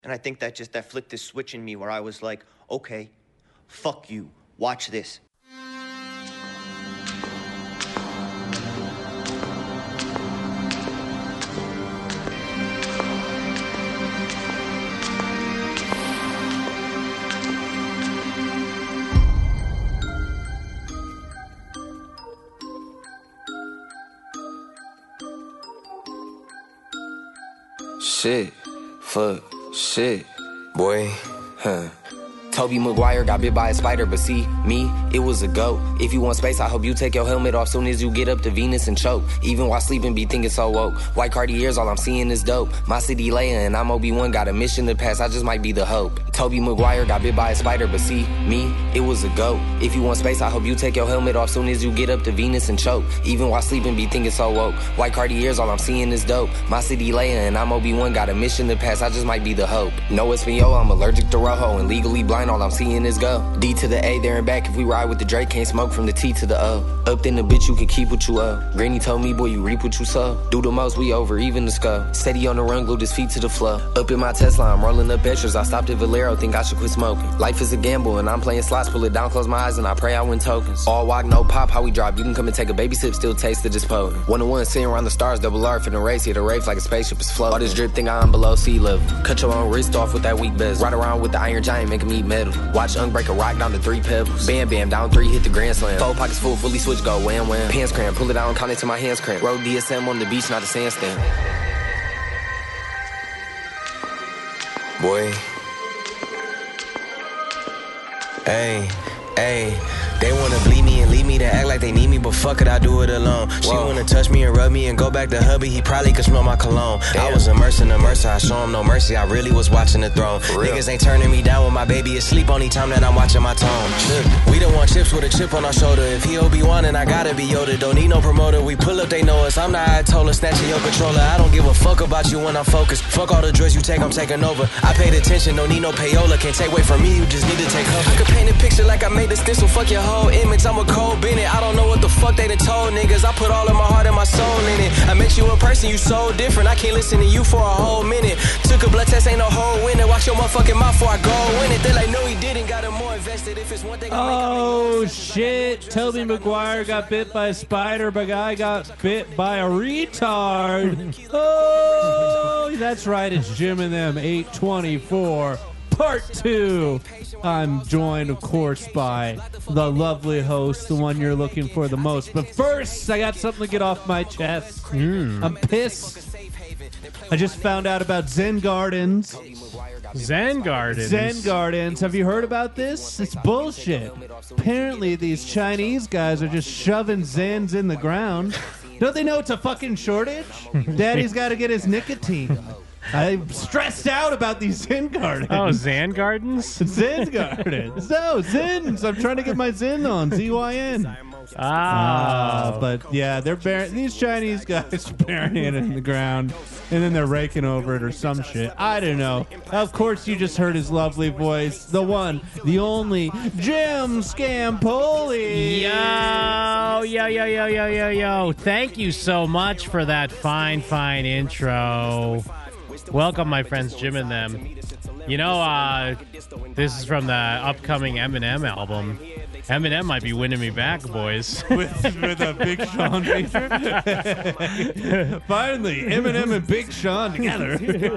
And I think that flicked this switch in me where I was like, okay, fuck you. Watch this. Shit, fuck, shit, boy, huh. Tobey Maguire got bit by a spider, but see, me, it was a goat. If you want space, I hope you take your helmet off soon as you get up to Venus and choke. Even while sleeping, be thinking so woke. White Cartiers, all I'm seeing is dope. My city Leia and I'm Obi-Wan, got a mission to pass, I just might be the hope. Tobey Maguire got bit by a spider, but see, me, it was a goat. If you want space, I hope you take your helmet off soon as you get up to Venus and choke. Even while sleeping, be thinking so woke. White Cartiers, all I'm seeing is dope. My city Leia and I'm Obi-Wan, got a mission to pass, I just might be the hope. No Espanol, I'm allergic to Rojo, and legally blind, all I'm seeing is go. D to the A, there and back. If we ride with the Drake, can't smoke from the T to the O. Up in the bitch, you can keep what you owe. Granny told me, boy, you reap what you sow. Do the most, we over, even the skull. Steady on the run, glued his feet to the floor. Up in my Tesla, I'm rolling up extras. I stopped at Valero, think I should quit smoking. Life is a gamble, and I'm playing slots. Pull it down, close my eyes, and I pray I win tokens. All walk, no pop, how we drop. You can come and take a baby sip, still taste it, just potent. 1-on-1, sitting around the stars, double R for the race. Hit a race like a spaceship is floating. All this drip, think I'm below sea level. Cut your own wrist off with that weak bezel. Ride around with the Iron Giant, make him eat metal. Watch Unk break a rock down to 3 pebbles. Bam, bam, down 3, hit the grand slam. 4 pockets full, fully switch, go wham, wham. Pants cramp, pull it out and count it to my hands cramp. Road DSM on the beach, not a sandstand. Boy. Hey, hey. They wanna bleed me and leave me to act like they need me, but fuck it, I do it alone. Whoa. She wanna touch me and rub me and go back to hubby, he probably could smell my cologne. Damn. I was a mercy, I show him no mercy, I really was watching the throne. Niggas ain't turning me down when my baby is asleep only time that I'm watching my tone. Look, we don't want chips with a chip on our shoulder. If he Obi-Wan and I gotta be Yoda, don't need no promoter, we pull up, they know us. I'm the Ayatollah, snatching your controller. I don't give a fuck about you when I'm focused. Fuck all the drugs you take, I'm taking over. I paid attention, don't need no payola. Can't take away from me, you just need to take cover. I could paint a picture like I made the stencil, fuck your whole image, I'm a Cole Bennett. I don't know what the fuck they done told niggas. I put all of my heart and my soul in it. I met you in person, you so different. I can't listen to you for a whole minute. Took a blood test, ain't no whole winner. Watch your motherfucking mouth before I go in it. They like, no, he didn't. Got him more invested. If it's one thing oh, shit. Tobey Maguire got bit by a spider, but guy got bit by a retard. Oh, that's right. It's Jim and Them 824. Part 2. I'm joined, of course, by the lovely host, the one you're looking for the most. But first, I got something to get off my chest. I'm pissed. I just found out about Zen Gardens. Zen Gardens? Zen Gardens. Have you heard about this? It's bullshit. Apparently, these Chinese guys are just shoving Zens in the ground. Don't they know it's a fucking shortage? Daddy's got to get his nicotine. I'm stressed out about these Zen Gardens. Oh, Zen Gardens? Zen Gardens. No, Zins. I'm trying to get my Zen on. Z-Y-N. But yeah, these Chinese guys are burying it in the ground, and then they're raking over it or some shit. I don't know. Of course, you just heard his lovely voice. The one, the only, Jim Scampoli. Yo. Thank you so much for that fine intro. Welcome, my friends, Jim and Them. You know, this is from the upcoming Eminem album. Eminem might be winning me back, boys. with a Big Sean feature? Finally, Eminem and Big Sean together.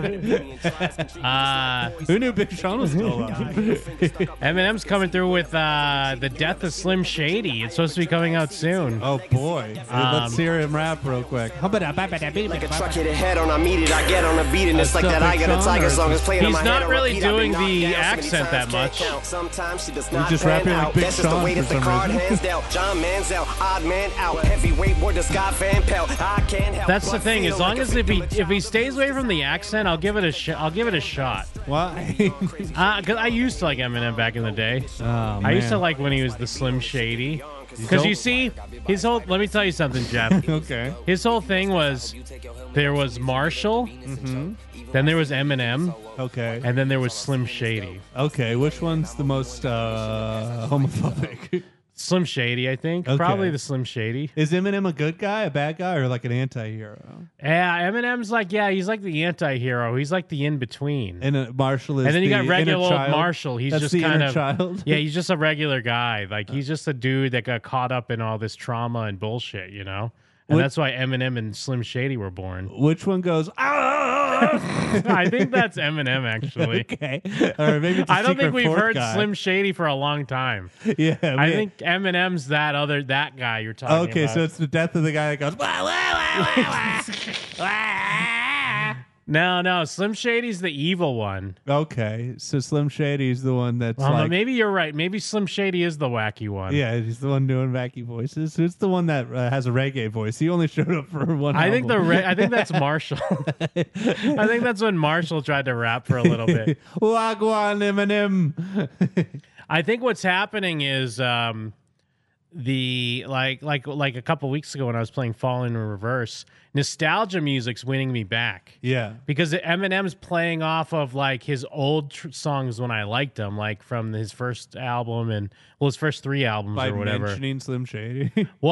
Who knew Big Sean was still alive? Eminem's coming through with The Death of Slim Shady. It's supposed to be coming out soon. Oh, boy. Let's hear him rap real quick. Like a truck hit a head on, I meet it, I get on a beat, and it's like that I got a tiger song is playing on my head. He's not really doing the accent that much. Sometimes she does not just rapping like Big Sean. Way that the card hands dealt. John Manziel, odd man out. Heavyweight word to Scott Van Pelt. I can't help. That's the thing. As long as if he stays away from the accent, I'll give it a shot. Why? Because I used to like Eminem back in the day. Oh, man. I used to like when he was the Slim Shady. Because you see, his whole... Let me tell you something, Jeff. Okay. His whole thing was, there was Marshall, then there was Eminem, okay, and then there was Slim Shady. Okay, which one's the most homophobic? Slim Shady, I think. Okay. Probably the Slim Shady. Is Eminem a good guy, a bad guy, or like an anti-hero? Yeah, Eminem's like, he's like the anti-hero. He's like the in-between. And Marshall is And then you the got regular inner old child? Marshall. He's That's just the kind inner of child? Yeah, he's just a regular guy. Like he's just a dude that got caught up in all this trauma and bullshit, you know? And that's why Eminem and Slim Shady were born. Which one goes, I think that's Eminem, actually. Okay. Or maybe it's a I don't secret think we've fourth heard guy. Slim Shady for a long time. Yeah. I think Eminem's that guy you're talking about. Okay, so it's the death of the guy that goes, wah, wah, wah, wah, wah. No, Slim Shady's the evil one. Okay, so Slim Shady's the one that's Well, maybe you're right. Maybe Slim Shady is the wacky one. yeah, he's the one doing wacky voices. Who's the one that has a reggae voice? He only showed up for one. I think album. I think that's Marshall. I think that's when Marshall tried to rap for a little bit. Wagwan Eminem. I think what's happening is the like a couple weeks ago when I was playing Fall in Reverse, nostalgia music's winning me back. Yeah, Because Eminem's playing off of like his old songs when I liked them, like from his first album and his first 3 albums by or whatever. mentioning Slim Shady.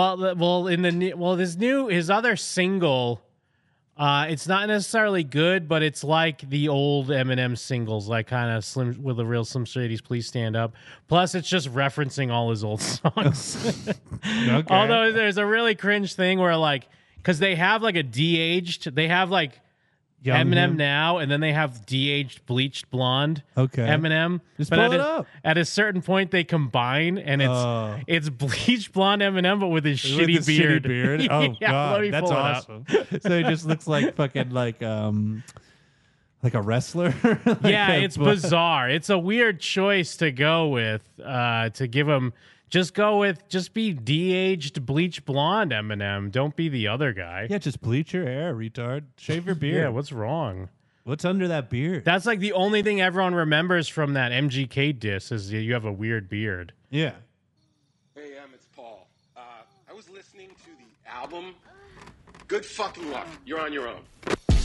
His other single, it's not necessarily good, but it's like the old Eminem singles, like kind of Slim with the real Slim Shady's "Please Stand Up." Plus, it's just referencing all his old songs. Okay. Although there's a really cringe thing where like, because they have like a de-aged, they have like Young Eminem him. now, and then they have de-aged bleached blonde Okay. Eminem. Just but pull at it up. At a certain point, they combine, and it's bleached blonde Eminem, but with his With shitty his beard. shitty beard. Oh Yeah, let me god, that's pull it up. awesome. So he just looks like fucking like a wrestler. Like Yeah, a it's bizarre. It's a weird choice to go with. To give him, just be de-aged bleach blonde Eminem. Don't be the other guy. Yeah, just bleach your hair, retard. Shave your beard. Yeah, what's wrong? What's under that beard? That's like the only thing everyone remembers from that MGK diss is you have a weird beard. Yeah. Hey, it's Paul. I was listening to the album. Good fucking luck. You're on your own.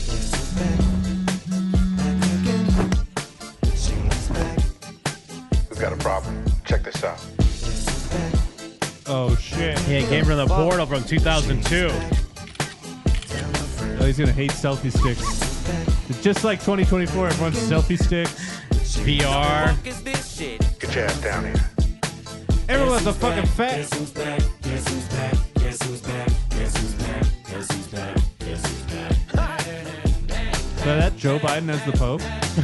We've got a problem. Check this out. Oh shit. Yeah, it came from the Portal from 2002. Oh, he's gonna hate selfie sticks. Just like 2024, everyone's selfie sticks. VR. Get your ass down here. Everyone's a fucking fat. So that Joe Biden as the Pope?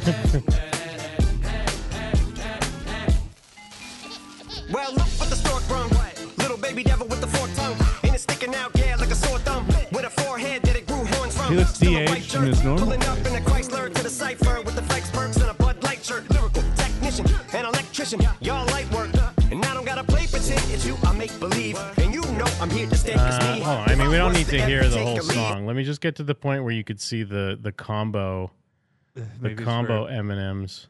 Well, look what the stork brung. Little baby devil with the forked tongue. And it's sticking out, yeah, like a sore thumb. With a forehead that it grew horns from. He looks Still a de-aged white in shirt, his normal pulling up face. in a Chrysler to the cipher with the Fikes perks and a Bud Light shirt. Lyrical technician, an electrician. Y'all light work. And I don't gotta play pretend. It's you, I make believe. And you know I'm here to stay. Hold on. I mean, we don't need to hear the whole song. Let me just get to the point where you could see the combo, Maybe it's combo for- M&Ms.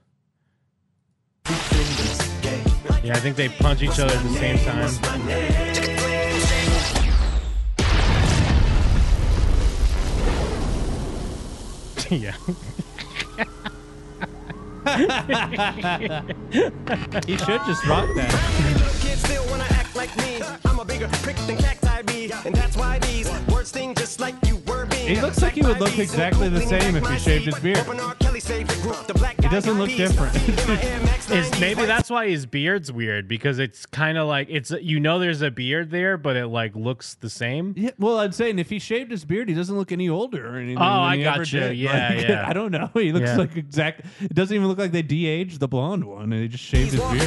Yeah, I think they punch each other at the same time. Yeah. He should just rock that. Kids still wanna act like me. I'm a bigger prick than cacti be. And that's why these words sting just like you were being. He looks like he would look exactly the same if he shaved his beard. He doesn't look different. Maybe that's why his beard's weird, because it's kind of like there's a beard there, but it like looks the same. Yeah, well, I'm saying if he shaved his beard, he doesn't look any older or anything. Oh, than I he got ever you. did. Yeah, Like, yeah. I don't know. He looks Yeah. like exact. It doesn't even look like they de-aged the blonde one, and he just shaved his beard.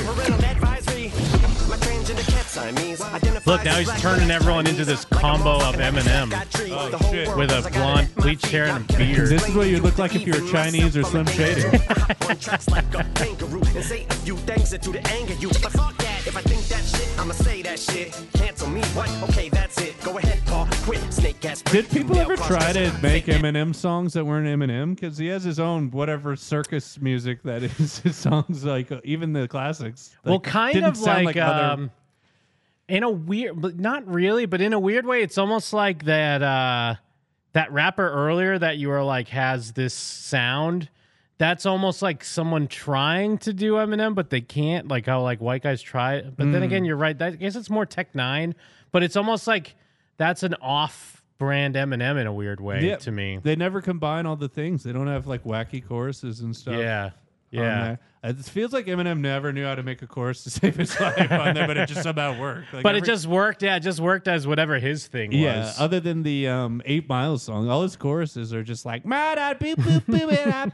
Look, now he's turning everyone into this combo of Eminem Oh, shit. with a blonde, bleached hair and a beard. This is what you'd look like if you were Chinese or Slim Shady. One tracks like a kangaroo and say a few things that do to anger you. But fuck that, if I think that shit, I'ma say that shit. Cancel me, what? Okay, that's it. Go ahead, Paul. Quit, snake ass. Did people ever try to make Eminem songs that weren't Eminem? Because he has his own whatever circus music that is his songs, like even the classics. Well, like, kind didn't of sound like, other- in a weird, but not really, but in a weird way, it's almost like that rapper earlier that you were like has this sound that's almost like someone trying to do Eminem, but they can't. Like how like white guys try. But then again, you're right. I guess it's more Tech Nine, but it's almost like that's an off-brand Eminem in a weird way to me. They never combine all the things. They don't have like wacky choruses and stuff. Yeah. on there. It feels like Eminem never knew how to make a chorus to save his life on there, but it just somehow worked. Like but it just worked. Yeah, it just worked as whatever his thing was. Yeah, other than the 8 Mile song, all his choruses are just like "Ma-da, beep, boop, boop,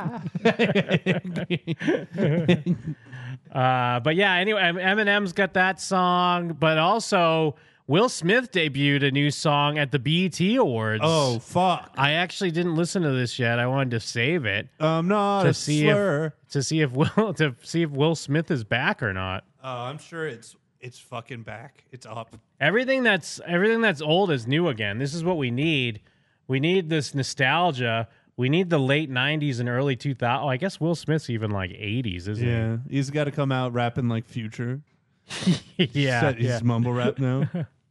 ba." But yeah, anyway, Eminem's got that song, but also Will Smith debuted a new song at the BET Awards. Oh fuck! I actually didn't listen to this yet. I wanted to save it. Not to a see slur. to see if Will Smith is back or not. I'm sure it's fucking back. It's up. Everything that's old is new again. This is what we need. We need this nostalgia. We need the late 90s and early 2000s. Oh, I guess Will Smith's even like 80s, isn't Yeah, he's got to come out rapping like Future. he? Yeah. He's mumble rap now.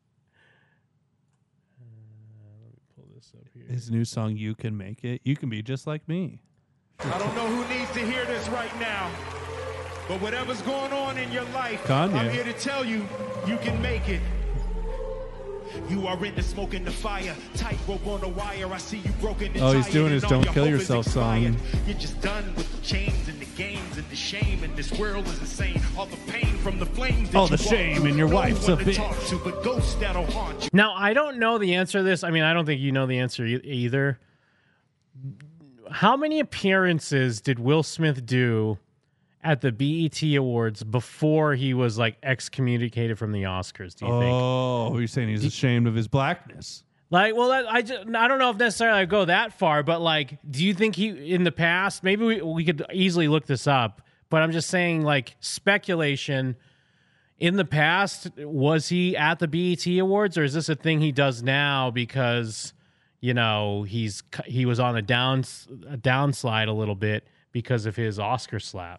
His new song, "You Can Make It." You can be just like me. I don't know who needs to hear this right now, but whatever's going on in your life, Kanye. I'm here to tell you, you can make it. You are in the smoke and the fire, tightrope on the wire. I see you broken and Oh, he's tired, doing his and all "Don't Kill your hope is Yourself" song. expired. You're just done with the chains and the games and the shame, and this world is insane. All the pain from the flames that All you the walk shame through. and your No wife's one a to bitch. talk to, but ghosts that'll haunt you. Now, I don't know the answer to this. I mean, I don't think you know the answer either. How many appearances did Will Smith do at the BET Awards before he was like excommunicated from the Oscars? Do you think? Oh, you're saying he's ashamed of his blackness? Like, well, I don't know if necessarily I go that far, but like, do you think he in the past? Maybe we could easily look this up, but I'm just saying, like, speculation. In the past, was he at the BET Awards, or is this a thing he does now because, you know, he was on a downslide a little bit because of his Oscar slap?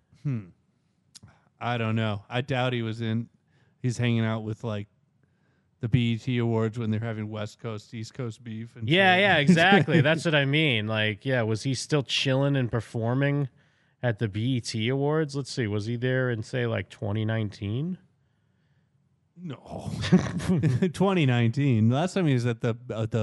I don't know. I doubt he's hanging out with like the BET Awards when they're having West Coast, East Coast beef. And Yeah, shit. yeah, exactly. That's what I mean. Like, yeah, was he still chilling and performing at the BET Awards? Let's see. Was he there in, say, like 2019? No. 2019. Last time he was at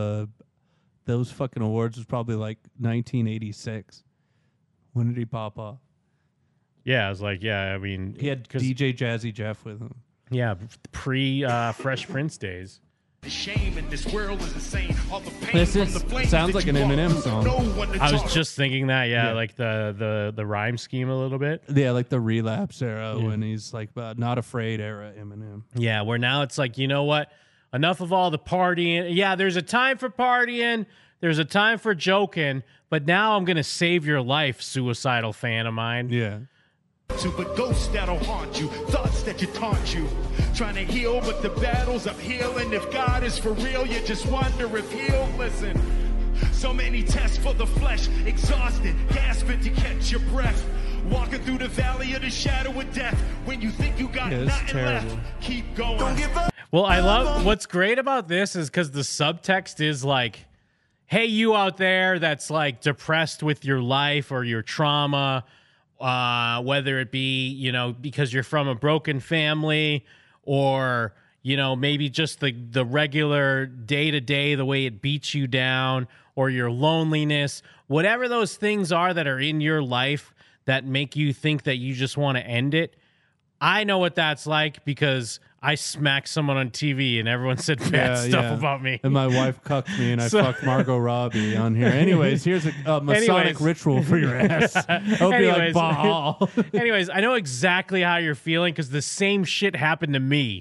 those fucking awards was probably like 1986. When did he pop off? Yeah, I was like, yeah, I mean, He had DJ Jazzy Jeff with him. yeah, pre Fresh Prince days. The shame in this world is insane. All the pain This from is- the flames sounds that like you an walk Eminem through. song. No one to I was talk just thinking that, yeah, Yeah. like the rhyme scheme a little bit. Yeah, like the Relapse era when he's like Not Afraid era Eminem. Yeah, where now it's like, you know what? Enough of all the partying. Yeah, there's a time for partying. There's a time for joking. But now I'm going to save your life, suicidal fan of mine. Yeah. to, but ghosts that'll haunt you, thoughts that you taunt you. Trying to heal, but the battle's uphill. And if God is for real, you just wonder if he'll listen. So many tests for the flesh, exhausted, gasping to catch your breath. Walking through the valley of the shadow of death. When you think you got Yeah, it's nothing terrible. left, keep going. Don't give up. Well, I love what's great about this is because the subtext is like, hey, you out there that's like depressed with your life or your trauma, whether it be, you know, because you're from a broken family or, you know, maybe just the regular day to day, the way it beats you down or your loneliness, whatever those things are that are in your life that make you think that you just want to end it. I know what that's like because I smacked someone on TV and everyone said bad stuff about me. And my wife cucked me and I So- fucked Margot Robbie on here. Anyways, here's a Masonic ritual for your ass. I'll be like, Baal. Anyways, I know exactly how you're feeling because the same shit happened to me.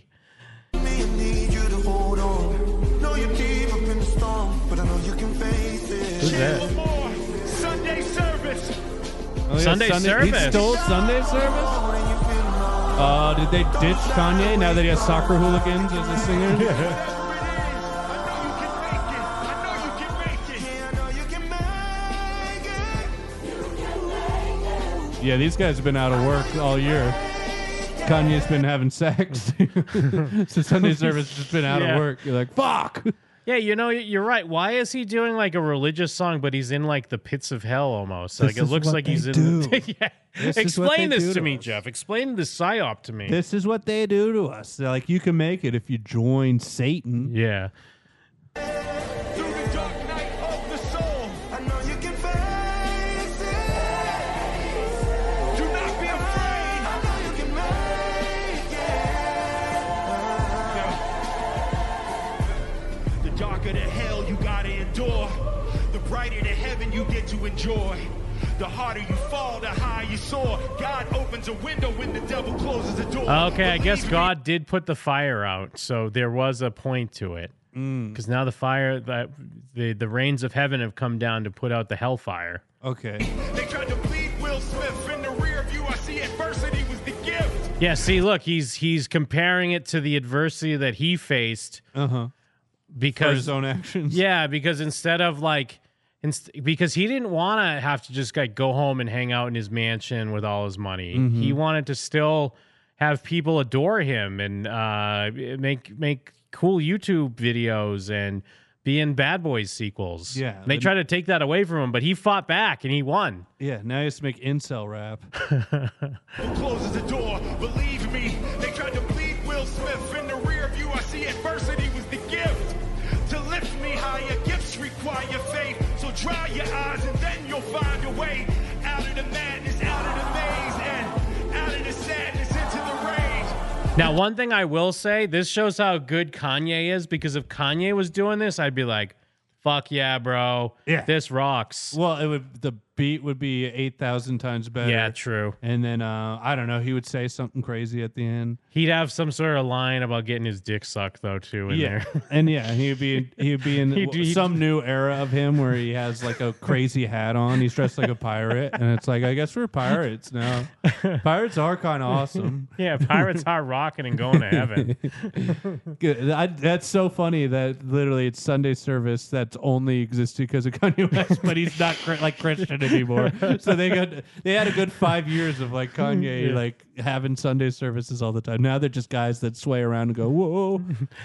Who's that? Sunday service. Oh, yeah, Sunday He service. stole Sunday service? Did they ditch Kanye now that he has soccer hooligans as a singer? Yeah, these guys have been out of work all year. Kanye's been having sex. So Sunday service has just been out Yeah. of work. You're like, fuck! Yeah, you're right. Why is he doing like a religious song, but he's in like the pits of hell almost? Like This it is looks what like he's they in. do. Yeah. This is what Explain they this do to to me, us. Jeff. Explain this psyop to me. This is what they do to us. They're like, you can make it if you join Satan. Yeah. Through the dark night of the soul, I know you can face it. Do not be afraid. I know you can make it. The darker the hell you gotta endure, the brighter the heaven you get to enjoy. The harder you fall, the higher you soar. God opens a window when the devil closes the door. Okay, I guess Believe me. God did put the fire out, so there was a point to it. Because now the fire, the rains of heaven have come down to put out the hellfire. Okay. They tried to bleed Will Smith in the rear view. I see adversity was the gift. Yeah, see, look, he's comparing it to the adversity that he faced For because his own actions. yeah, because instead of like, because he didn't want to have to just like go home and hang out in his mansion with all his money. He wanted to still have people adore him and make cool YouTube videos and be in Bad Boys sequels. Yeah, they tried to take that away from him, but he fought back and he won. Yeah, now he has to make incel rap. Who closes the door? Believe me, they tried to bleed Will Smith in the rear view. I see adversity was the gift. To lift me higher, gifts require faith. So dry your eyes and then you'll find your way out of the madness, out of the maze, and out of the sadness into the rage. Now, one thing I will say, this shows how good Kanye is, because if Kanye was doing this, I'd be like, fuck yeah, bro. Yeah. This rocks. Well, the beat would be 8,000 times better. Yeah, true. And then, I don't know, he would say something crazy at the end. He'd have some sort of line about getting his dick sucked, though, too, in Yeah. there. And yeah, he'd be in He'd- some new era of him where he has like a crazy hat on. He's dressed like a pirate. And it's like, I guess we're pirates now. Pirates are kind of awesome. Yeah, pirates are rocking and going to heaven. Good. That's so funny that literally it's Sunday service that's only existed because of Kanye West, but he's not like Christian anymore. So they had a good 5 years of like Kanye like having Sunday services all the time. Now they're just guys that sway around and go, whoa.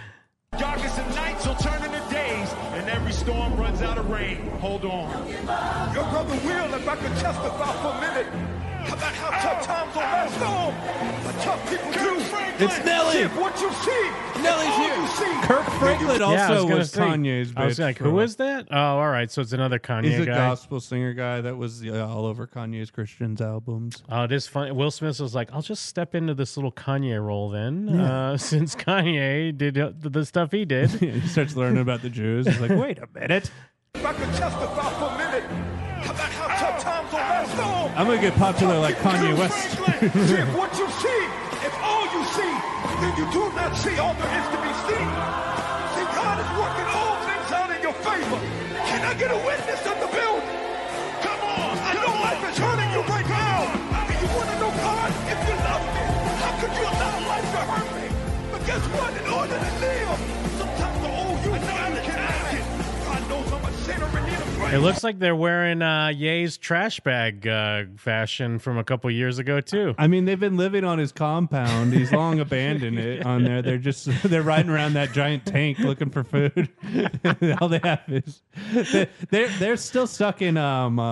Darkest of nights will turn into days, and every storm runs out of rain. Hold on. Your brother Will, if I could testify for a minute about how tough times on that storm, but tough people do. It's Nelly. If what you see, Nelly's all here. you see. Kirk Franklin Yeah, I also gonna was say- Kanye's bitch. I was like, for a who while. is that? Oh, all right. So it's another Kanye He's a guy. gospel singer guy that was all over Kanye's Christians albums. Oh, it is funny. Will Smith was like, I'll just step into this little Kanye role then, Yeah. since Kanye did the stuff he did. He starts learning about the Jews. He's like, wait a minute. If I could testify for a minute about how tough times on that storm. I'm going to get popular like Kanye West. See, if what you see, if all you see, then you do not see all there is to be seen. See, God is working all things out in your favor. Can I get a witness in the building? Come on, I know life is hurting you right now. And you want to know God? If you love me, how could you allow life to hurt me? But guess what? In order to live, sometimes the old you can act it. God knows I'm a sinner and need a prayer. It looks like they're wearing Ye's trash bag fashion from a couple years ago too. I mean, they've been living on his compound. He's long abandoned it on there. They're riding around that giant tank looking for food. All they have is they're still stuck in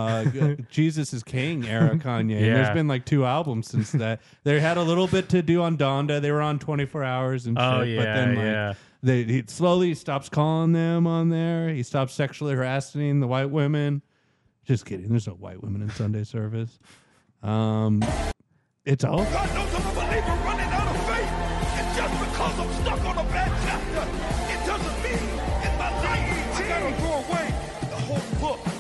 Jesus is King era Kanye. And there's Yeah. been like 2 albums since that. They had a little bit to do on Donda. They were on 24 Hours and shit. Oh, but yeah, then yeah. he slowly stops calling them on there. He stops sexually harassing the white women. Just kidding. There's no white women in Sunday service. It's all. God knows I'm a believer running out of faith. And just because I'm stuck on a bad chapter, it doesn't mean in my life I gotta throw away the whole book.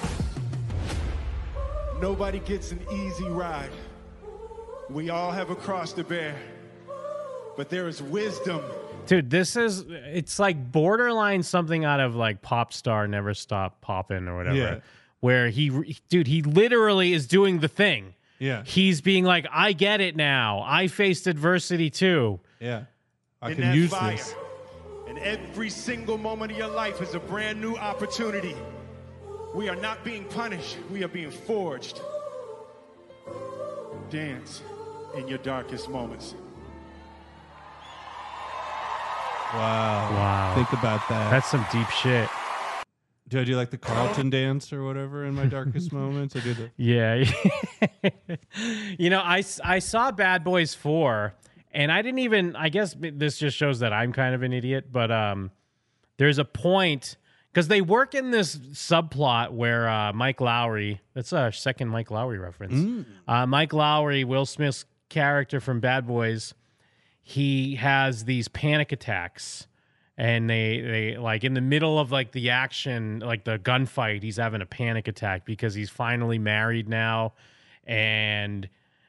Nobody gets an easy ride. We all have a cross to bear. But there is wisdom. Dude, it's like borderline something out of like Pop Star Never Stop Poppin' or whatever. Yeah. Where he literally is doing the thing. Yeah. He's being like, I get it now. I faced adversity too. Yeah. I in can that use fire. this. And every single moment of your life is a brand new opportunity. We are not being punished. We are being forged. Dance in your darkest moments. Wow. Think about that. That's some deep shit. Do I do like the Carlton dance or whatever in my darkest moments? I do the Yeah. I saw Bad Boys 4, and I didn't even, I guess this just shows that I'm kind of an idiot, but there's a point, because they work in this subplot where Mike Lowry, that's a second Mike Lowry reference. Mike Lowry, Will Smith's character from Bad Boys, he has these panic attacks. And they like in the middle of like the action, like the gunfight, he's having a panic attack because he's finally married now, and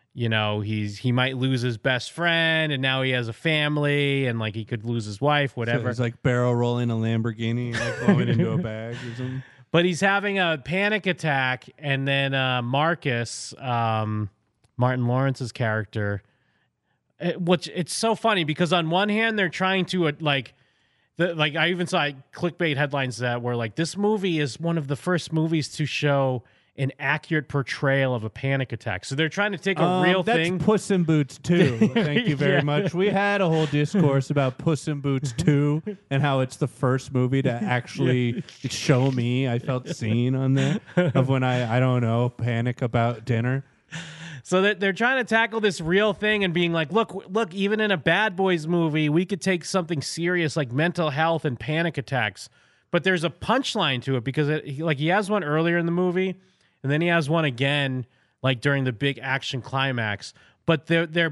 he might lose his best friend, and now he has a family, and like he could lose his wife, whatever. So he's like barrel rolling a Lamborghini, like going into a bag or something. But he's having a panic attack, and then Marcus, Martin Lawrence's character, which it's so funny because on one hand they're trying to I even saw clickbait headlines that were like, this movie is one of the first movies to show an accurate portrayal of a panic attack. So they're trying to take a real thing. That's Puss in Boots 2. Thank you very much. We had a whole discourse about Puss in Boots 2 and how it's the first movie to actually show me. I felt seen on that of when I don't know, panic about dinner. So that they're trying to tackle this real thing and being like, look, even in a Bad Boys movie, we could take something serious like mental health and panic attacks. But there's a punchline to it because he has one earlier in the movie, and then he has one again like during the big action climax. But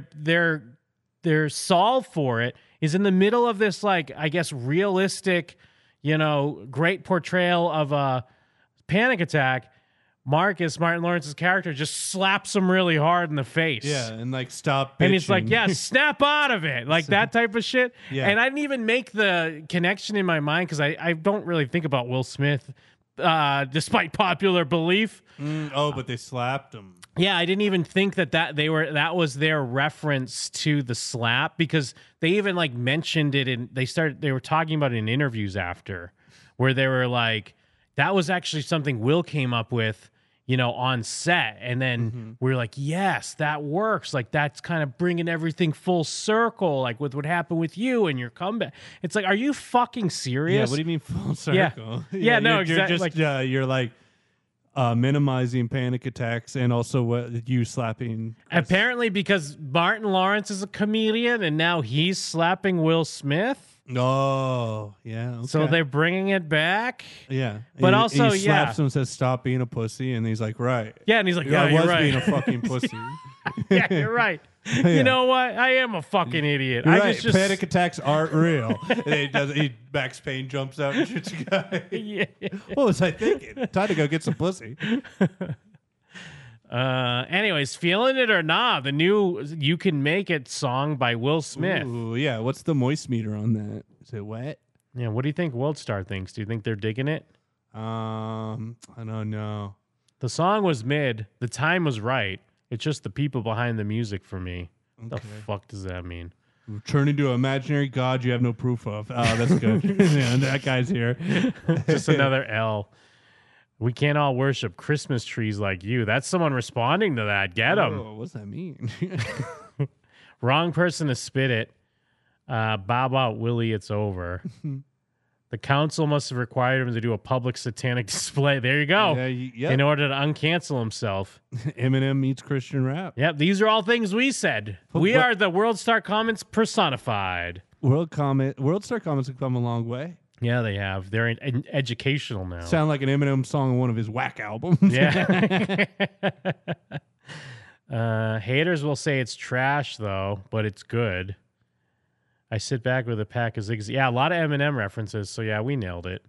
their solve for it is in the middle of this, like, I guess, realistic, great portrayal of a panic attack. Martin Lawrence's character, just slaps him really hard in the face. Yeah, and like stop bitching. And he's like, yeah, snap out of it. Like that type of shit. Yeah. And I didn't even make the connection in my mind because I don't really think about Will Smith, despite popular belief. But they slapped him. Yeah, I didn't even think that was their reference to the slap because they even like mentioned it and they were talking about it in interviews after where they were like, that was actually something Will came up with, on set. And then we were like, yes, that works. Like, that's kind of bringing everything full circle, like with what happened with you and your comeback. It's like, are you fucking serious? Yeah, what do you mean full circle? Yeah, no, exactly. You're just, you're like minimizing panic attacks and also what you slapping. Apparently because Martin Lawrence is a comedian and now he's slapping Will Smith. Oh, yeah. Okay. So they're bringing it back. Yeah. But also, he slaps him and says, stop being a pussy. And he's like, right. Yeah, and he's like, I you're was right. being a fucking pussy. Yeah, you're right. Yeah. You know what? I am a fucking idiot. You're I right. just Panic attacks aren't real. Max Payne jumps out and shoots a guy. Yeah. What was I thinking? Time to go get some pussy. Anyways, feeling it or not, the new "You Can Make It" song by Will Smith. Ooh, yeah. What's the moist meter on that? Is it wet? Yeah. What do you think Worldstar thinks? Do you think they're digging it? I don't know. The song was mid. The time was right. It's just the people behind the music for me. Okay. The fuck does that mean? Turn into an imaginary god you have no proof of. Oh, that's good. Yeah, that guy's here. Just another L. We can't all worship Christmas trees like you. That's someone responding to that. Get him. Oh, what's that mean? Wrong person to spit it. Bob out, Willie, it's over. The council must have required him to do a public satanic display. There you go. Yep. In order to uncancel himself. Eminem meets Christian rap. Yep, these are all things we said. We are the World Star Comments personified. World Star Comments have come a long way. Yeah, they have. They're educational now. Sound like an Eminem song on one of his whack albums. Yeah. Haters will say it's trash, though, but it's good. I sit back with a pack of Ziggs. Yeah, a lot of Eminem references, so yeah, we nailed it.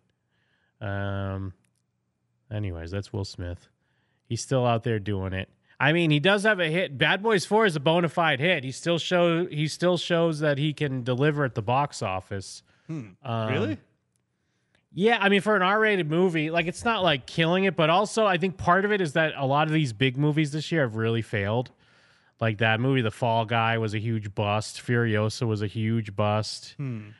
Anyways, that's Will Smith. He's still out there doing it. I mean, he does have a hit. Bad Boys 4 is a bona fide hit. He still shows that he can deliver at the box office. Really? Yeah, I mean, for an R-rated movie, like, it's not like killing it, but also I think part of it is that a lot of these big movies this year have really failed. Like that movie, The Fall Guy, was a huge bust. Furiosa was a huge bust.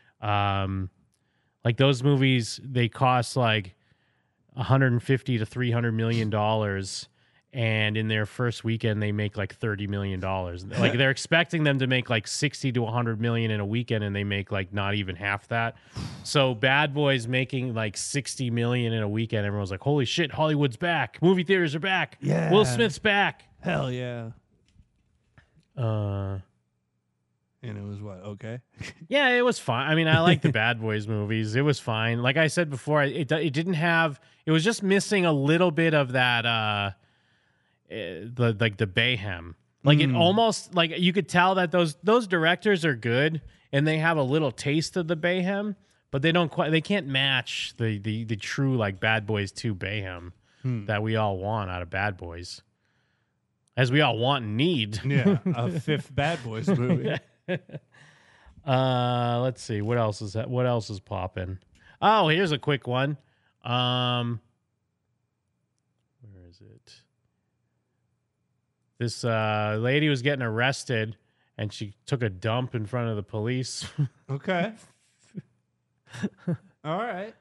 Like those movies, they cost like $150 to $300 million, and in their first weekend they make like $30 million. Like they're expecting them to make like 60 to 100 million in a weekend, and they make like not even half that. So Bad Boys making like 60 million in a weekend, everyone's like, holy shit, Hollywood's back, movie theaters are back, Yeah. Will Smith's back. Hell yeah. And it was what? Okay. Yeah, it was fine. I mean, I like the Bad Boys movies. It was fine. Like I said before, it didn't have. It was just missing a little bit of that. The Bayhem. Like it almost like you could tell that those directors are good and they have a little taste of the Bayhem, but they don't quite. They can't match the true like Bad Boys 2 Bayhem that we all want out of Bad Boys, as we all want and need. Yeah, a fifth Bad Boys movie. Let's see what else is that. What else is popping? Oh, here's a quick one. Where is it? This lady was getting arrested, and she took a dump in front of the police. Okay. All right.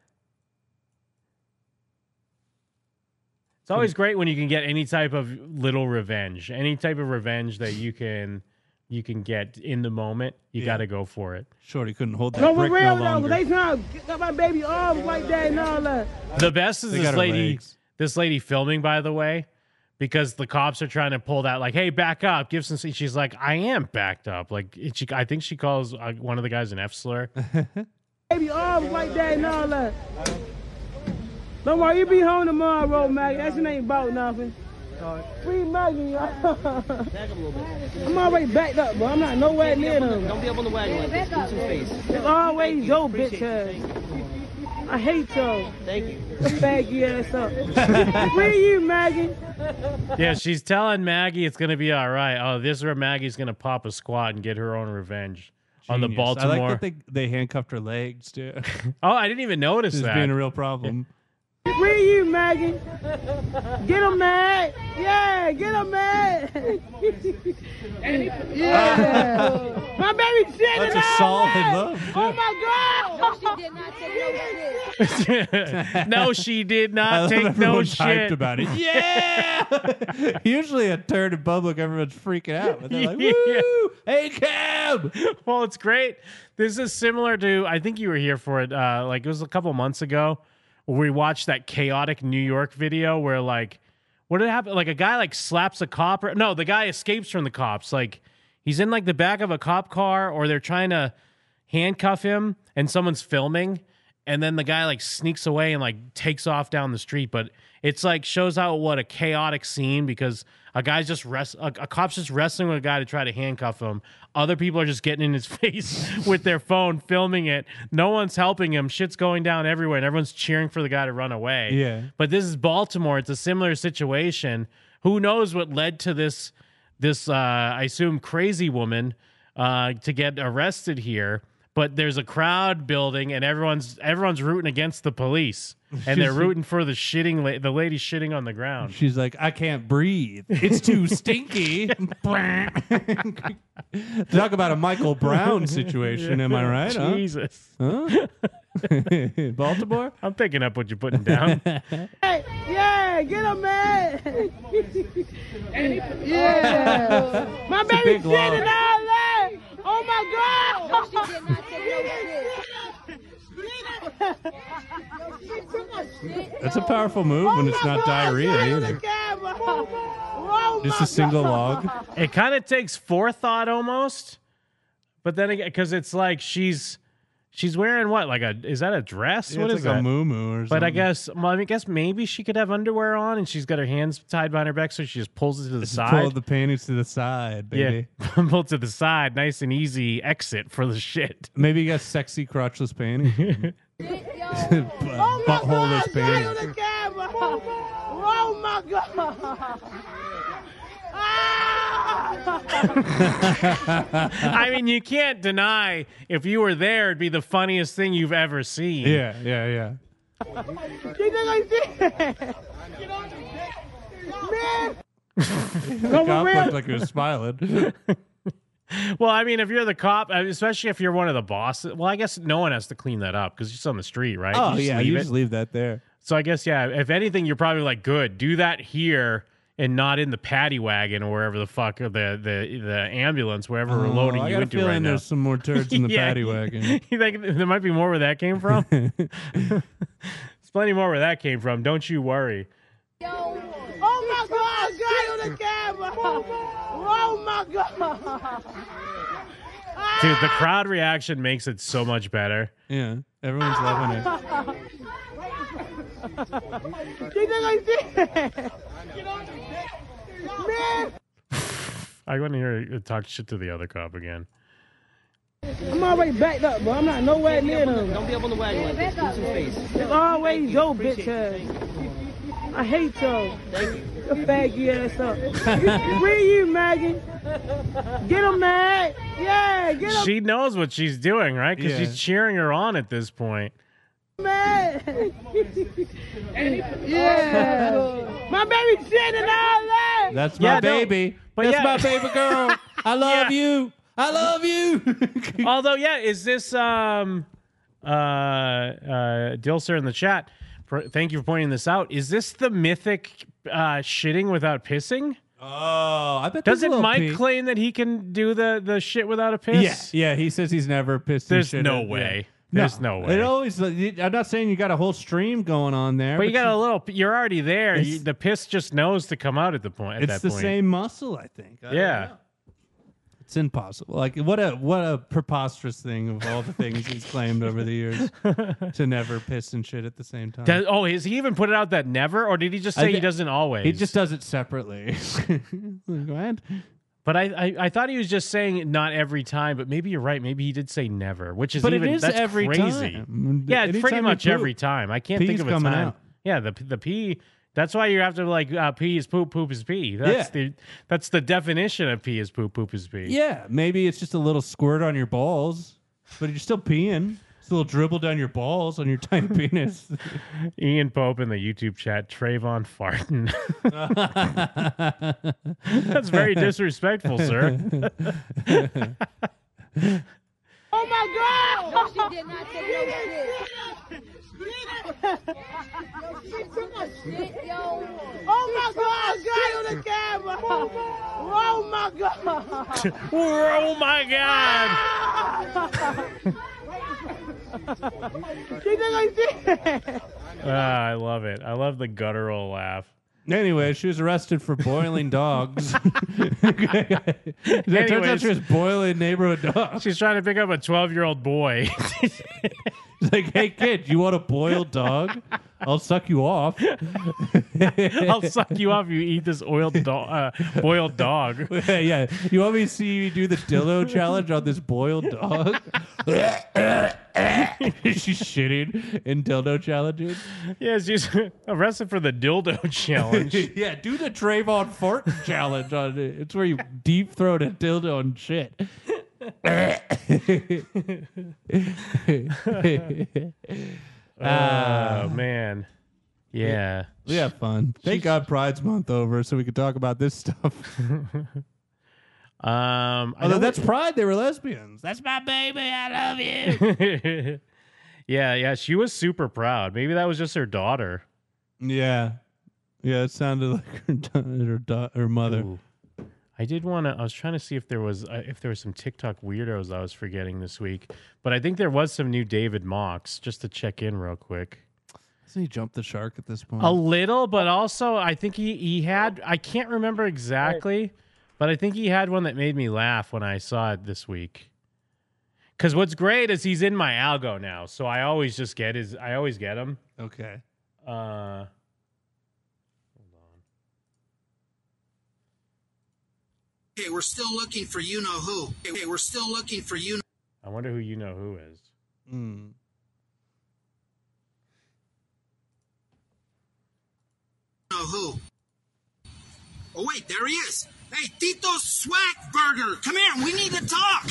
It's always great when you can get any type of little revenge, any type of revenge that you can get in the moment. You got to go for it. Shorty couldn't hold that No, for brick real no though, longer. they trying to get my baby arms like that and all that. The best is They got her this lady filming, by the way, because the cops are trying to pull that, like, hey, back up, give some. She's like, I am backed up. Like, I think she calls one of the guys an F slur. Baby arms like that and all that. Don't worry, you be home tomorrow, Maggie. That shit ain't about nothing. Free Maggie, y'all. I'm already backed up, but I'm not nowhere near them. Don't be up on the wagon like this. Keep some space. It's always your bitch ass. I hate y'all. Thank you. Baggy ass up. Free you, Maggie. Yeah, she's telling Maggie it's going to be all right. Oh, this is where Maggie's going to pop a squat and get her own revenge on the Genius. Baltimore. I like that they handcuffed her legs too. Oh, I didn't even notice This is that. being a real problem. Free you, Maggie. Get him mad. Yeah, get him mad. Yeah. My baby shit. That's a solid love. Oh my God. No, she did I not love take no everyone's shit. hyped about it. Yeah. Usually a turn in public, everyone's freaking out. But they're like, woo! Hey, Cam! Well, it's great. This is similar to, I think you were here for it. Like it was a couple months ago where we watched that chaotic New York video where like, what did happen? Like a guy like slaps a cop. No, the guy escapes from the cops. Like he's in like the back of a cop car, or they're trying to handcuff him and someone's filming. And then the guy like sneaks away and like takes off down the street. But it's like shows out what a chaotic scene, because a guy's just a cop's just wrestling with a guy to try to handcuff him. Other people are just getting in his face with their phone, filming it. No one's helping him. Shit's going down everywhere, and everyone's cheering for the guy to run away. Yeah. But this is Baltimore. It's a similar situation. Who knows what led to this I assume crazy woman to get arrested here? But there's a crowd building, and everyone's rooting against the police, and they're rooting for the the lady shitting on the ground. She's like, I can't breathe. It's too stinky. Talk about a Michael Brown situation, am I right? huh? Jesus. Huh? Baltimore? I'm picking up what you're putting down. Hey, yeah, get him mad. Yeah. My It's a baby big shit log. and all that. Oh my God. That's a powerful move when it's not diarrhea either. Just a single log. It kind of takes forethought almost, but then again, because it's like she's wearing what, like is that a dress? Yeah, What it's is like that? a muumuu or But I something. guess maybe she could have underwear on, and she's got her hands tied behind her back, so she just pulls it to the Just side. pull the panties to the side, baby. Yeah, pull to the side, nice and easy exit for the shit. Maybe you got sexy crotchless panties. Buttholeless panties. Oh my God. I mean, you can't deny if you were there, it'd be the funniest thing you've ever seen. Yeah, yeah, yeah. Man. The cop looked like he was smiling. Well, I mean, if you're the cop, especially if you're one of the bosses, well, I guess no one has to clean that up because you're just on the street, right? Oh, You just yeah, leave you it. just leave that there. So I guess, yeah, if anything, you're probably like, good, do that here and not in the paddy wagon or wherever the fuck, or the ambulance, wherever we're loading I you got a into feeling right now. there's some more turds in the Yeah, paddy wagon. You think there might be more where that came from? There's plenty more where that came from. Don't you worry. Oh my God, guy on the camera. Oh my God. Dude, the crowd reaction makes it so much better. Yeah, everyone's loving it. You think I did? Man. I want to hear you talk shit to the other cop again. I'm already backed up, bro. I'm not nowhere near them. Don't be up on the wagon like this. Use some space. It's always your bitch ass. I hate y'all. Thank you. Your faggy ass up. Where you, Maggie? Get him, Mag. Yeah, get him, She knows what she's doing, right? Because Yeah. she's cheering her on at this point. Mag. Yeah. My baby sitting all that. That's my Yeah, no, baby. but That's yeah. my baby girl. I love you. I love you. Although, yeah, is this Dilser in the chat? Thank you for pointing this out. Is this the mythic shitting without pissing? Oh, I bet there's a Doesn't little Mike pee. claim that he can do the shit without a piss? Yeah, he says he's never pissed. There's and shit no in. way. Yeah. There's no way. It always. I'm not saying you got a whole stream going on there, But you got a little. You're already there. The piss just knows to come out at the point. At It's that the point. same muscle, I think. I don't Yeah. know. It's impossible. Like what a preposterous thing of all the things he's claimed over the years to never piss and shit at the same time. Has he even put it out that never, or did he just say he doesn't always? He just does it separately. What? But I thought he was just saying not every time, but maybe you're right. Maybe he did say never, which is But even it is that's every crazy. time. Yeah, it's pretty Anytime you much poop, every time. I can't think pee's of a coming time. out. Yeah, the pee. That's why you have to like pee is poop, poop is pee. That's the definition of pee is poop, poop is pee. Yeah, maybe it's just a little squirt on your balls, but you're still peeing. It's a little dribble down your balls on your tiny penis. Ian Pope in the YouTube chat, Trayvon farting. That's very disrespectful, sir. Oh my God! No, she did not take no shit. She took a Shit, yo. Oh my God, guy on the camera. Oh my God. Oh my God. She think I did. I love it. I love the guttural laugh. Anyway, she was arrested for boiling dogs. It turns out she was boiling neighborhood dogs. She's trying to pick up a 12-year-old boy. She's like, hey, kid, you want a boiled dog? I'll suck you off. I'll suck you off if you eat this boiled dog. Yeah. You want me to see you do the dildo challenge on this boiled dog? She's shitting and dildo challenging. Yeah, she's arrested for the dildo challenge. Yeah, do the Trayvon Fortin challenge on it. It's where you deep throat a dildo and shit. Oh man, yeah. We have fun. Thank God Pride's Month over, so we could talk about this stuff. Although that's Pride, they were lesbians. That's my baby. I love you. Yeah. She was super proud. Maybe that was just her daughter. Yeah, it sounded like her mother. Ooh. I was trying to see if there was some TikTok weirdos I was forgetting this week, but I think there was some new David Mox, just to check in real quick. Hasn't he jumped the shark at this point? A little, but also I think he had, I can't remember exactly, but I think he had one that made me laugh when I saw it this week. Because what's great is he's in my algo now, so I always get him. Okay. Okay, we're still looking for you know who. Okay, we're still looking for you. I wonder who you know who is. Mm. Know who? Oh wait, there he is. Hey, Tito Swackburger, come here. We need to talk.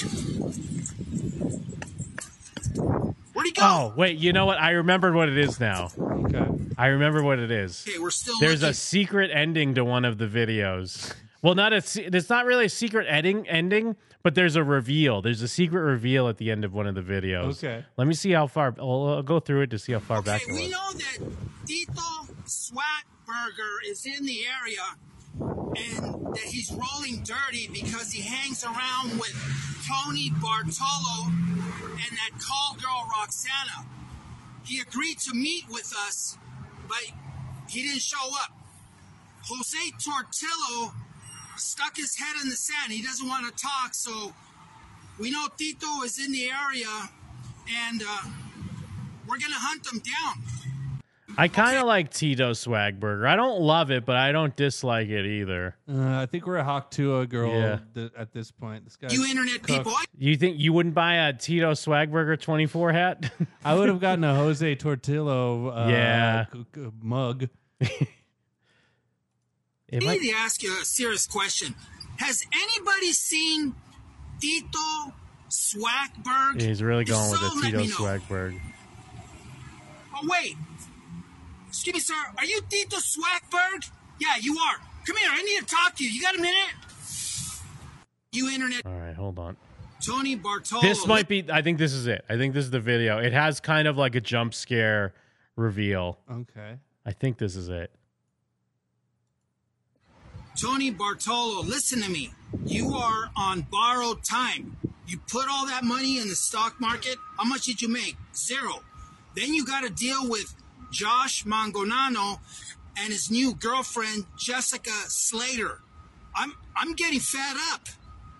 Where'd he go? Oh, wait, you know what? I remembered what it is now. Okay. I remember what it is. Okay, we're still There's looking. a secret ending to one of the videos. Well, it's not really a secret ending, but there's a reveal. There's a secret reveal at the end of one of the videos. Okay. Let me see how far. I'll go through it to see how far back it We was. know that Tito Swackburger is in the area, and that he's rolling dirty because he hangs around with Tony Bartolo and that call girl Roxana. He agreed to meet with us, but he didn't show up. Jose Tortillo stuck his head in the sand. He doesn't want to talk, so we know Tito is in the area, and we're going to hunt him down. I kind of like Tito Swagburger. I don't love it, but I don't dislike it either. I think we're a Hawk Tua girl Yeah. at this point. This guy. You internet people, You think you wouldn't buy a Tito Swagburger 24 hat? I would have gotten a Jose Tortillo Yeah. mug. I need to ask you a serious question. Has anybody seen Tito Swagberg? He's really If going with so, a let Tito me know. Swagburg. Oh, wait. Excuse me, sir. Are you Tito Swagberg? Yeah, you are. Come here. I need to talk to you. You got a minute? You internet. All right, hold on. Tony Bartolo. This might be. I think this is it. I think this is the video. It has kind of like a jump scare reveal. Okay. I think this is it. Tony Bartolo, listen to me. You are on borrowed time. You put all that money in the stock market. How much did you make? Zero. Then you got to deal with Josh Mangonano and his new girlfriend Jessica Slater. I'm getting fed up.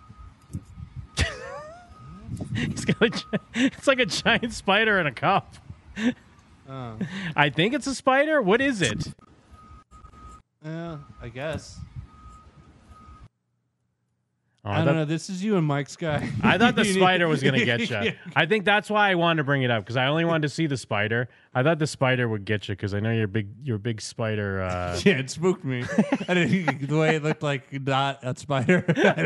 It's like a giant spider in a cup. I think it's a spider. What is it? I guess. Oh, I don't know. This is you and Mike's guy. I thought the spider was going to get you. I think that's why I wanted to bring it up, because I only wanted to see the spider. I thought the spider would get you because I know you're a big spider. Yeah, it spooked me. I didn't, the way it looked like not a spider.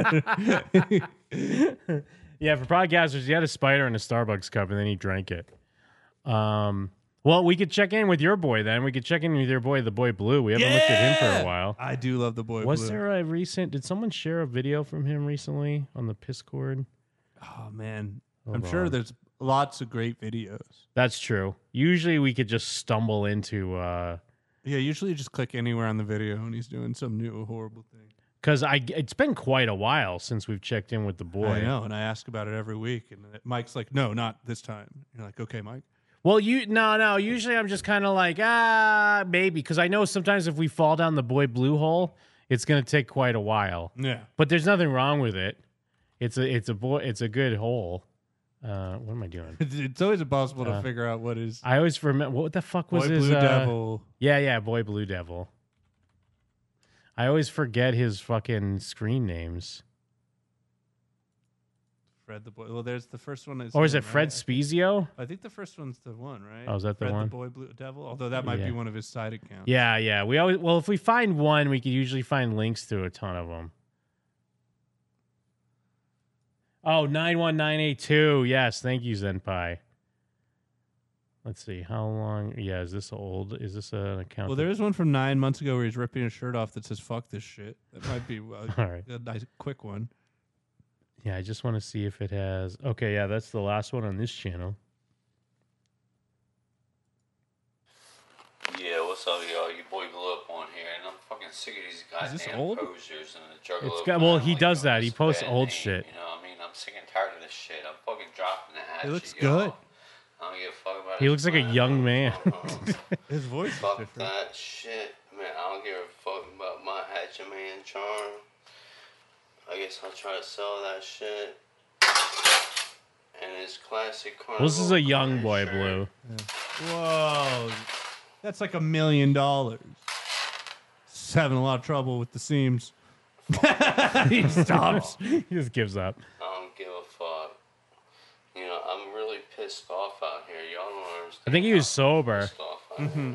Yeah, for podcasters, he had a spider in a Starbucks cup and then he drank it. Well, we could check in with your boy then. We could check in with your boy, the boy Blue. We haven't looked at him for a while. I do love the boy Was Blue. there a recent? Did someone share a video from him recently on the Piscord? Oh man, Hold I'm sure on. there's lots of great videos. That's true. Usually we could just stumble into Yeah, usually you just click anywhere on the video and he's doing some new horrible thing. because it's been quite a while since we've checked in with the boy. I know, and I ask about it every week, and Mike's like, "No, not this time." You're like, "Okay, Mike." Well, no. Usually I'm just kind of like, maybe, because I know sometimes if we fall down the boy Blue hole, it's going to take quite a while. Yeah. But there's nothing wrong with it. It's a good hole. What am I doing? It's always impossible to figure out what is. I always remember what the fuck was Boy his Blue Devil. Yeah, Boy Blue Devil. I always forget his fucking screen names. Fred the boy. Well, there's the first one. Or is him, it Fred right? Spezio? I think the first one's the one, right? Oh, is that the Fred one? the boy Blue Devil. Although that might Yeah. be one of his side accounts. Yeah. If we find one, we could usually find links to a ton of them. Oh, 91982. Yes, thank you, Zenpai. Let's see. How long? Yeah, is this old? Is this an account? Well, there is one from 9 months ago where he's ripping his shirt off that says "fuck this shit." That might be All right. a nice quick one. Yeah, I just want to see if it has. Okay, yeah, that's the last one on this channel. Yeah, what's up, y'all? Your boy Blew Up on here, and I'm fucking sick of these this goddamn old? posers and the juggalo. It's got. Well, he family does going that. He this posts bad old name, shit. You know what I mean? I'm sick and tired of this shit. I'm fucking dropping the hatchet. It looks y'all. good. I don't give a fuck about He his looks like a plan. young man. His voice is Fuck different. that shit. Man, I don't give a fuck about my Hatchet Man charm. I guess I'll try to sell that shit. And his classic Well, this is a young Carnival boy, shirt. Blue. Whoa, that's like $1 million. He's having a lot of trouble with the seams. He stops. He just gives up. I don't give a fuck. You know, I'm really pissed off out here. Y'all don't understand. I think he was sober. Pissed off I am.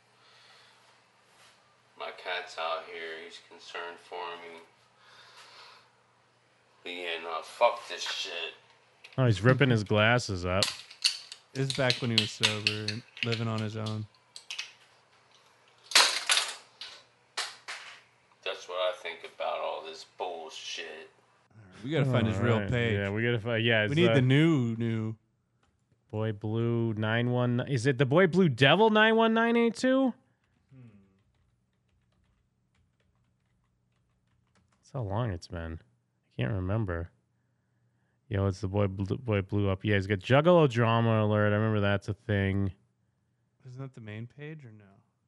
My cat's out here. He's concerned for me. But yeah, no, fuck this shit. Oh, he's ripping his glasses up. This is back when he was sober and living on his own. That's what I think about all this bullshit. We gotta find his real Alright, page. Yeah, we gotta find. Yeah, We it's, need the new. Boy Blue 91. Is it the Boy Blue Devil 91982? That's how long it's been. I can't remember. Yo, it's the boy blew up. Yeah, he's got Juggalo drama alert. I remember that's a thing. Isn't that the main page or no?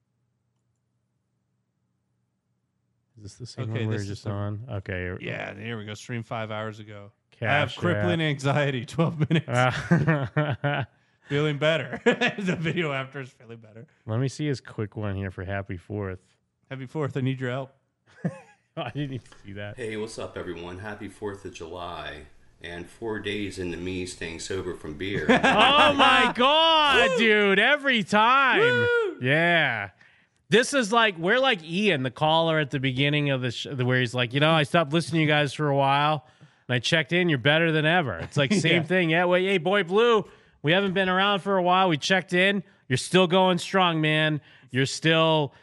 Is this the same one we're just on? Okay. Yeah, here we go. Stream 5 hours ago. I Cash have crippling App. anxiety. 12 minutes. Feeling better. The video after is feeling better. Let me see his quick one here for Happy 4th. Happy 4th. I need your help. I didn't even see that. Hey, what's up, everyone? Happy 4th of July. And 4 days into me staying sober from beer. Oh, my God, dude. Every time. Woo! Yeah. This is like, we're like Ian, the caller at the beginning of the where he's like, I stopped listening to you guys for a while, and I checked in. You're better than ever. It's like same thing. Yeah, well, hey, Boy Blue, we haven't been around for a while. We checked in. You're still going strong, man. You're still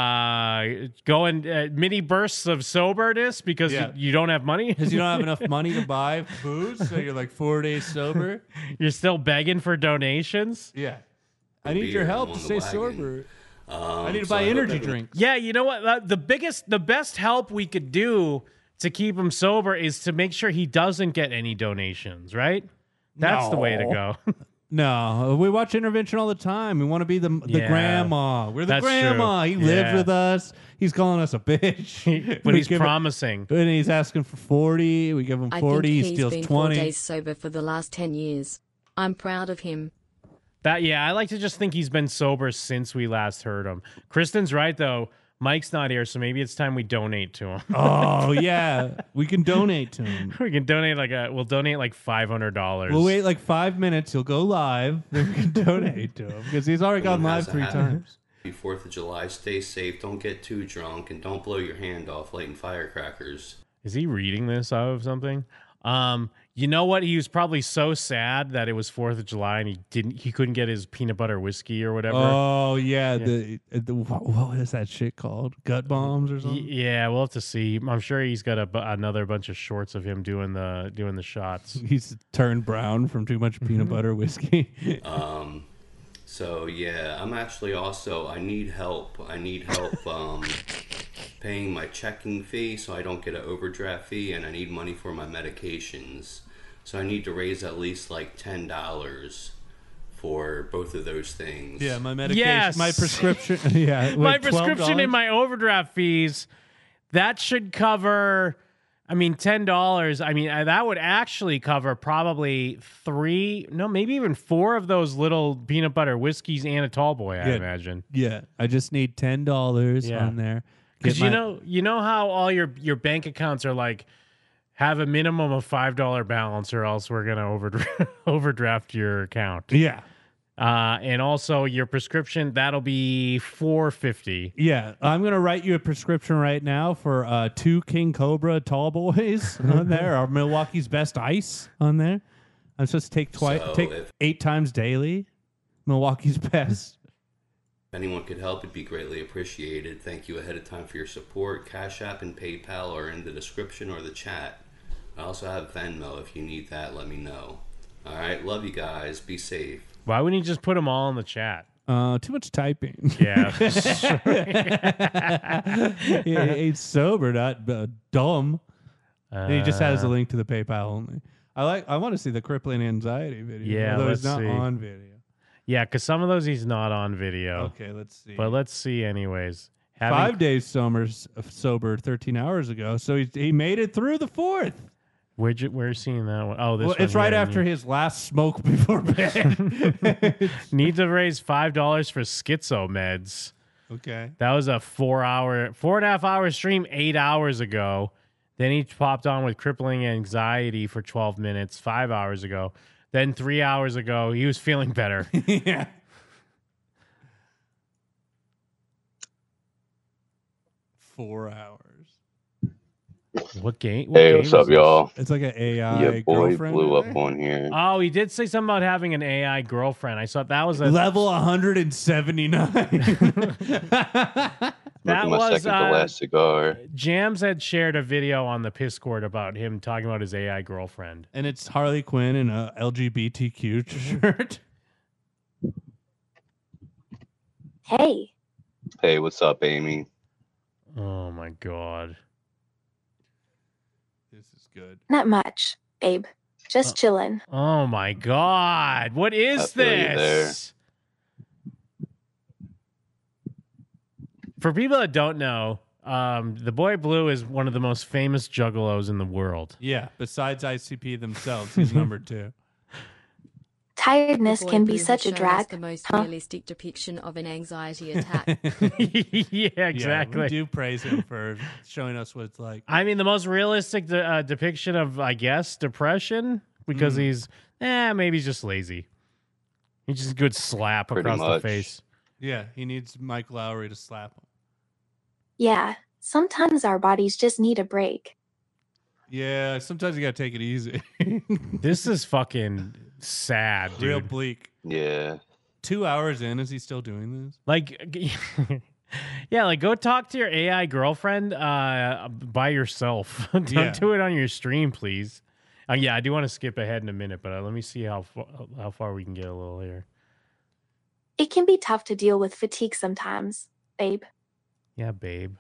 going mini bursts of soberness because you don't have money. Because you don't have enough money to buy booze, so you're like 4 days sober. You're still begging for donations. Yeah. I need your help to stay sober. I need to buy energy drinks. Yeah, you know what? The best help we could do to keep him sober is to make sure he doesn't get any donations, right? That's the way to go. No, we watch Intervention all the time. We want to be the grandma. We're the That's grandma. true. He lived with us. He's calling us a bitch. But he's promising. And he's asking for 40. We give him 40. He steals 20. 4 days sober for the last 10 years. I'm proud of him. I like to just think he's been sober since we last heard him. Kristen's right, though. Mike's not here, so maybe it's time we donate to him. Oh, yeah. We can donate to him. We can donate we'll donate like $500. We'll wait like 5 minutes. He'll go live. Then we can donate to him because he's already gone live 3 times. Happy 4th of July. Stay safe. Don't get too drunk, and don't blow your hand off lighting firecrackers. Is he reading this out of something? You know what? He was probably so sad that it was 4th of July and he couldn't get his peanut butter whiskey or whatever. Oh yeah. The what is that shit called? Gut bombs or something? Yeah, we'll have to see. I'm sure he's got another bunch of shorts of him doing the shots. He's turned brown from too much peanut butter whiskey. So yeah, I'm actually also I need help paying my checking fee so I don't get an overdraft fee, and I need money for my medications. So I need to raise at least like $10 for both of those things. Yeah, my medication, yes. my prescription. Yeah, my prescription and my overdraft fees. That should cover. I mean, $10. I mean, that would actually cover probably 3, no, maybe even 4 of those little peanut butter whiskeys and a tall boy. I imagine. Yeah, I just need $10 on there. Because you know how all your bank accounts are like, have a minimum of $5 balance, or else we're gonna overdraft your account. Yeah. And also your prescription, that'll be $4.50. Yeah, I'm gonna write you a prescription right now for 2 King Cobra tall boys on there, or Milwaukee's Best Ice on there. I'm supposed to take 8 times daily. Milwaukee's Best. If anyone could help, it'd be greatly appreciated. Thank you ahead of time for your support. Cash App and PayPal are in the description or the chat. I also have Venmo. If you need that, let me know. All right, love you guys. Be safe. Why wouldn't you just put them all in the chat? Too much typing. Yeah. He's sober, not dumb. And he just has a link to the PayPal only. I want to see the crippling anxiety video. Yeah, although let's it's not see. on video. Yeah, because some of those he's not on video. Okay, let's see. But let's see anyways. 5 days sober 13 hours ago, so he made it through the 4th. Where's seeing that one? Oh, this one. It's right here. after his last smoke before bed. Need to raise $5 for schizo meds. Okay. That was a 4.5 hour stream 8 hours ago. Then he popped on with crippling anxiety for 12 minutes 5 hours ago. Then 3 hours ago, he was feeling better. Yeah. Four hours. What game? Hey, what's up, y'all? It's like an AI Your boy girlfriend blew or up on here. Oh, he did say something about having an AI girlfriend. I thought that was a level 179. That my was second to last cigar. Jams had shared a video on the Discord about him talking about his AI girlfriend. And it's Harley Quinn in a LGBTQ shirt. Hey, what's up, Amy? Oh my god. good? Not much, babe. Just chillin'. Oh my God. What is this? For people that don't know, the Boy Blue is one of the most famous juggalos in the world. Yeah, besides ICP themselves, he's number 2. Tiredness The Boy can be Blue such a has shown us drag. the most huh? realistic depiction of an anxiety attack. Yeah, exactly. Yeah, we do praise him for showing us what it's like. I mean, the most realistic depiction of, I guess, depression, because he's, maybe he's just lazy. He's just a good slap Pretty across the much. face. Yeah, he needs Mike Lowry to slap him. Yeah, sometimes our bodies just need a break. Yeah, sometimes you gotta take it easy. This is fucking sad, dude. Real bleak. Yeah. 2 hours in, is he still doing this? Like, yeah, like go talk to your AI girlfriend by yourself. Don't do it on your stream, please. Yeah, I do want to skip ahead in a minute, but let me see how far we can get a little here. It can be tough to deal with fatigue sometimes, babe. Yeah, babe.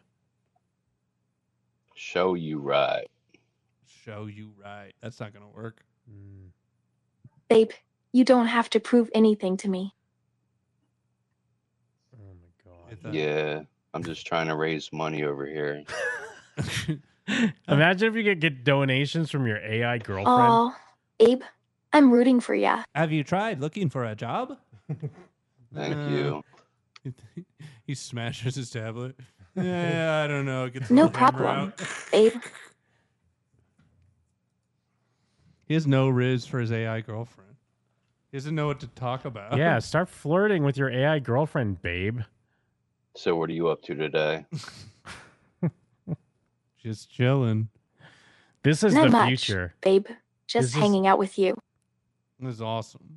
Show you right. Show you right. That's not gonna work. Babe, you don't have to prove anything to me. Yeah. I'm just trying to raise money over here. Imagine if you could get donations from your AI girlfriend. Oh, Abe, I'm rooting for ya. Have you tried looking for a job? Thank you. He smashes his tablet. Yeah, I don't know. Gets No the hammer problem, out. babe. He has no riz for his AI girlfriend. He doesn't know what to talk about. Yeah, start flirting with your AI girlfriend, babe. So what are you up to today? Just chilling. This is Not the much, future. babe. Just This is- hanging out with you. This is awesome.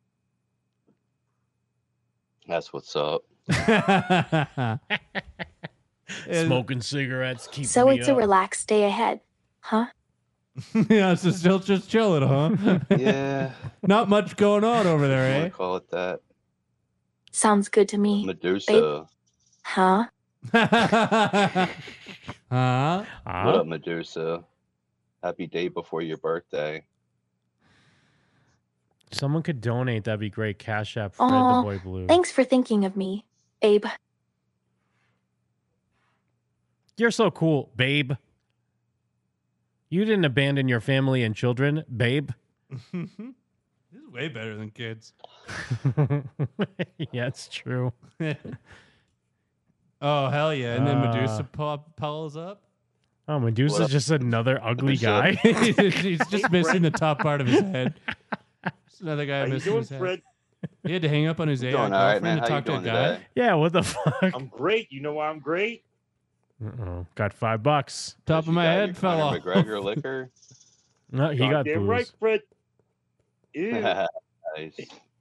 That's what's up. Smoking cigarettes, keep So me it's up. a relaxed day ahead, huh? Yeah, so still just chilling, huh? Yeah. Not much going on over there, I eh? want to call it that. Sounds good to me. Medusa. Huh? Huh? What up, Medusa? Happy day before your birthday. Someone could donate. That'd be great. Cash App Fred the Oh, Boy Blue. thanks for thinking of me, babe. You're so cool, babe. You didn't abandon your family and children, babe. This is way better than kids. Yeah, it's true. Oh, hell yeah. And then Medusa pulls up. Oh, Medusa's just another ugly guy. He's just missing the top part of his head. Just another guy How you missing doing, his head. Fred? He had to hang up on his AI Doing all right, girlfriend man. to How you talk to a doing guy. today? Yeah, what the fuck? I'm great. You know why I'm great? Uh-oh. Got $5. Top of my head fell off. McGregor liquor. No, he got Goddamn booze. right, Fred. Ew. Nice.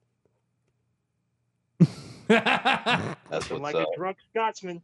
That's I'm what's like up. a drunk Scotsman.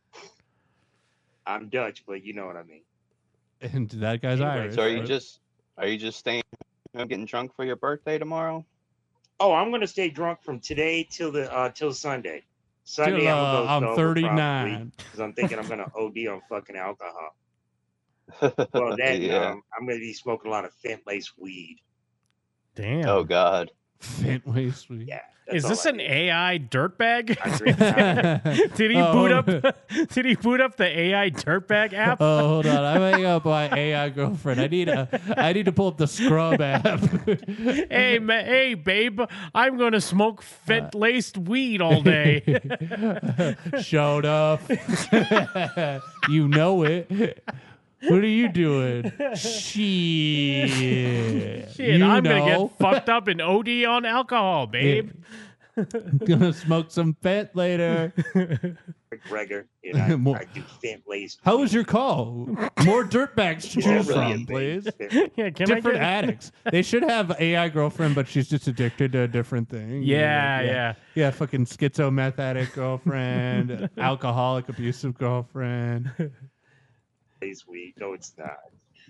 I'm Dutch, but you know what I mean. And that guy's Irish. So are you right? just staying getting drunk for your birthday tomorrow? Oh, I'm gonna stay drunk from today till Sunday. Sunday Till, I'm gonna I'm go sober 39. because I'm thinking I'm gonna OD on fucking alcohol. Well, that Yeah. I'm gonna be smoking a lot of fent lace weed. Damn. Oh God. Fentway sweet. Yeah. Is this an AI dirtbag? drink Did he boot up? Did he boot up the AI dirtbag app? Oh, hold on. I'm hanging up my AI girlfriend. I need to pull up the Scrub app. Hey, babe, I'm gonna smoke fent-laced weed all day. Showed up. You know it. What are you doing? Shit. Shit, You I'm know. gonna get fucked up and OD on alcohol, babe. Gonna smoke some fent later. McGregor, and More- I do fent lace. How was your call? More dirtbags to choose from, please. Yeah, can Different I get... addicts. They should have AI girlfriend, but she's just addicted to a different thing. Yeah, Like, yeah. Yeah, fucking schizo meth addict girlfriend, alcoholic abusive girlfriend. Lace weed. No, it's not.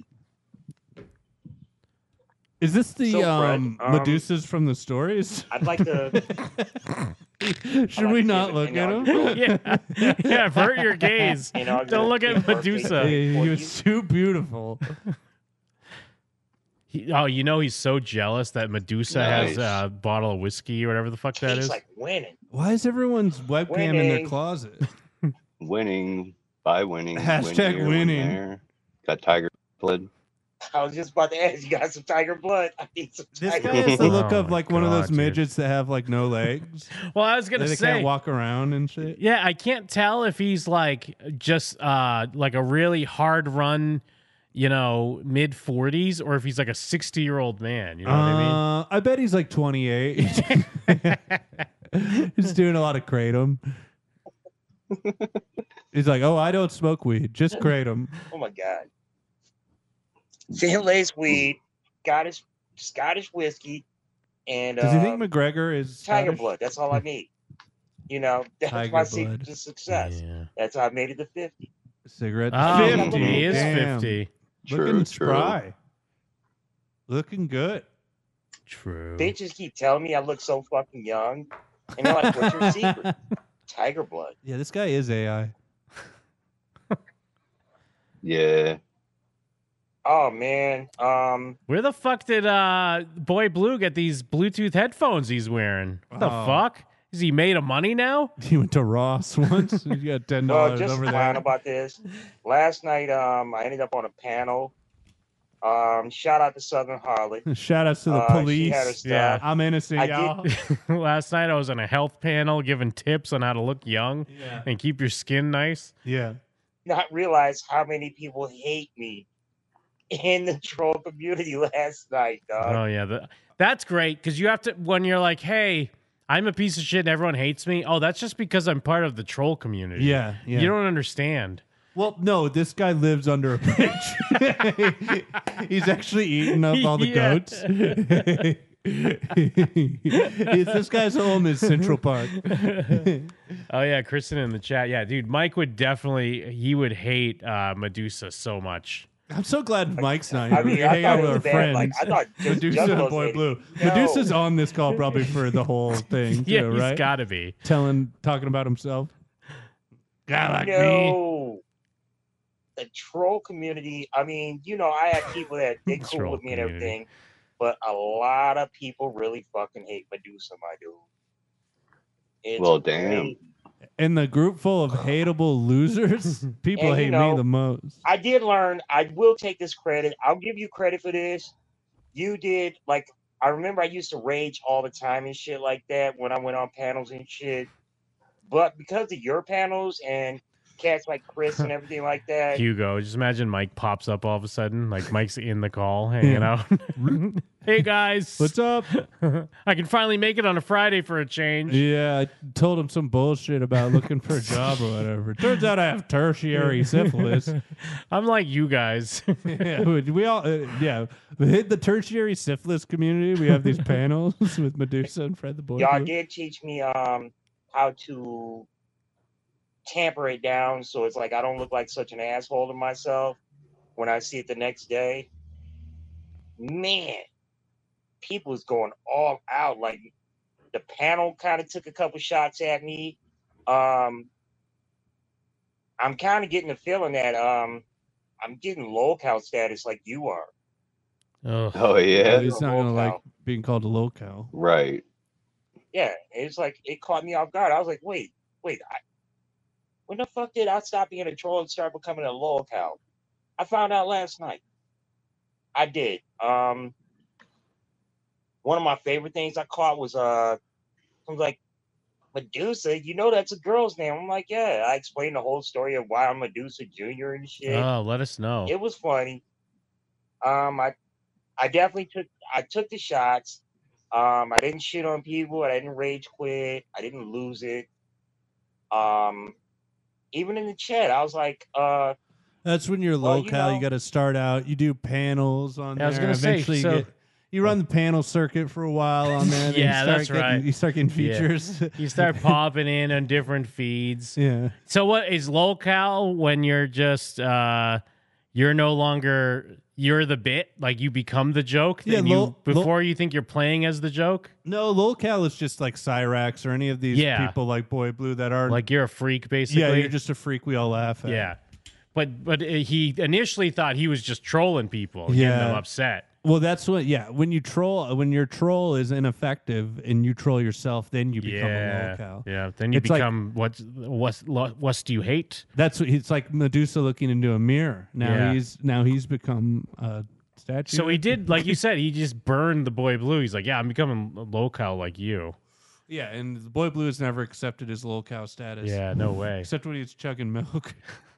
Is this the So, Fred, Medusas from the stories? I'd like to. Should we not look at him? yeah, avert your gaze. Don't look at Medusa. He was too beautiful. He's so jealous that Medusa has a bottle of whiskey or whatever the fuck that He's is. like winning. Why is everyone's webcam in their Winning. closet? Winning by winning. Hashtag win here, win winning. there. Got tiger blood. I was just about to ask, you got some tiger blood? I need some This tiger guy has the look Oh of my like one of God, those dude. midgets that have like no legs. Well, I was gonna They say, can't walk around and shit. yeah, I can't tell if he's like just like a really hard run, mid 40s, or if he's like a 60-year-old man. You know what I mean? I bet he's like 28. He's doing a lot of kratom. He's like, oh, I don't smoke weed, just kratom. Oh my God. Thin laced weed, Scottish whiskey, and Does he think McGregor is tiger Scottish? blood? That's all I need. That's Tiger my blood. secret to success. That's how I made it to 50. Cigarette. Oh, 50. he is Damn. 50. Looking spry. Looking good. True. Bitches keep telling me I look so fucking young, and they're like, "What's your secret?" Tiger blood. Yeah, this guy is AI. Yeah. Oh man. Where the fuck did Boy Blue get these Bluetooth headphones he's wearing? What the Oh. fuck? Is he made of money now? He went to Ross once. He got $10 Well, just over clown there. about this. Last night, I ended up on a panel. Shout out to Southern Harlot. Shout outs to the She police. had her stuff. Yeah. I'm innocent, I y'all. Last night I was on a health panel giving tips on how to look young and keep your skin nice. Yeah. Not realize how many people hate me in the troll community last night, dog. Oh yeah, that's great because you have to when you're like, hey, I'm a piece of shit and everyone hates me. Oh, that's just because I'm part of the troll community. Yeah, yeah. You don't understand. Well, no, this guy lives under a bridge. He's actually eating up all the Yeah. goats. This guy's home is Central Park. Oh yeah, Kristen in the chat. Yeah, dude, Mike would hate Medusa so much. I'm so glad Mike's not here. I mean, We I hang out thought it with our was bad. Like, friends. I thought just Medusa and Juggalos Boy hated Blue. me. No. Medusa's on this call probably for the whole thing, Yeah, too, he's right? gotta be. Talking about himself. Guy like me. No. The troll community, I mean, I have people that they cool Troll with me and community. everything, but a lot of people really fucking hate Medusa, my dude. It's Well, damn. crazy. In the group full of hateable losers, people And, hate me the most. I did learn, I will take this credit. I'll give you credit for this. You did, like, I remember I used to rage all the time and shit like that when I went on panels and shit. But because of your panels and cats like Chris and everything like that, Hugo, just imagine Mike pops up all of a sudden, like Mike's in the call, hanging out. Hey guys, What's up? I can finally make it on a Friday for a change. Yeah, I told him some bullshit about looking for a job or whatever. Turns out I have tertiary syphilis. I'm like you guys. Yeah, we all, we hit the tertiary syphilis community. We have these panels with Medusa and Fred the Boy. y'all Blue. did teach me how to tamper it down so it's like I don't look like such an asshole to myself when I see it the next day. Man, people's going all out. Like the panel kind of took a couple shots at me. I'm kind of getting the feeling that I'm getting locale status like you are. Oh, yeah? He's not gonna like being called a locale. Right. Yeah, it's like it caught me off guard. I was like, wait, when the fuck did I stop being a troll and start becoming a locale? I found out last night. I did. One of my favorite things I caught was like Medusa. You know that's a girl's name. I'm like, yeah. I explained the whole story of why I'm Medusa Jr. and shit. Oh, let us know. It was funny. I definitely took the shots. I didn't shit on people. I didn't rage quit. I didn't lose it. Even in the chat, I was like, That's when you're Well, locale. You got to start out. You do panels on Yeah, there. I was gonna say, Eventually, so- you run the panel circuit for a while on there. then Yeah, you start that's getting, right. You start getting Yeah. features. You start popping in on different feeds. Yeah. So what is locale when you're just you're no longer you're the bit, like you become the joke? Yeah, Before you think you're playing as the joke? No, locale is just like Cyrax or any of these Yeah. people like Boy Blue that are Like you're a freak basically. Yeah, you're just a freak we all laugh at. Yeah. But he initially thought he was just trolling people, getting them upset. Well, that's what. Yeah, when your troll is ineffective and you troll yourself, then you become a lolcow. Yeah, then you It's like- become what do you hate? That's what it's like. Medusa looking into a mirror. Now he's become a statue. So he did, like you said, he just burned the Boy Blue. He's like, yeah, I'm becoming a lolcow like you. Yeah, and the Boy Blue has never accepted his lolcow status. Yeah, no way. Except when he's chugging milk.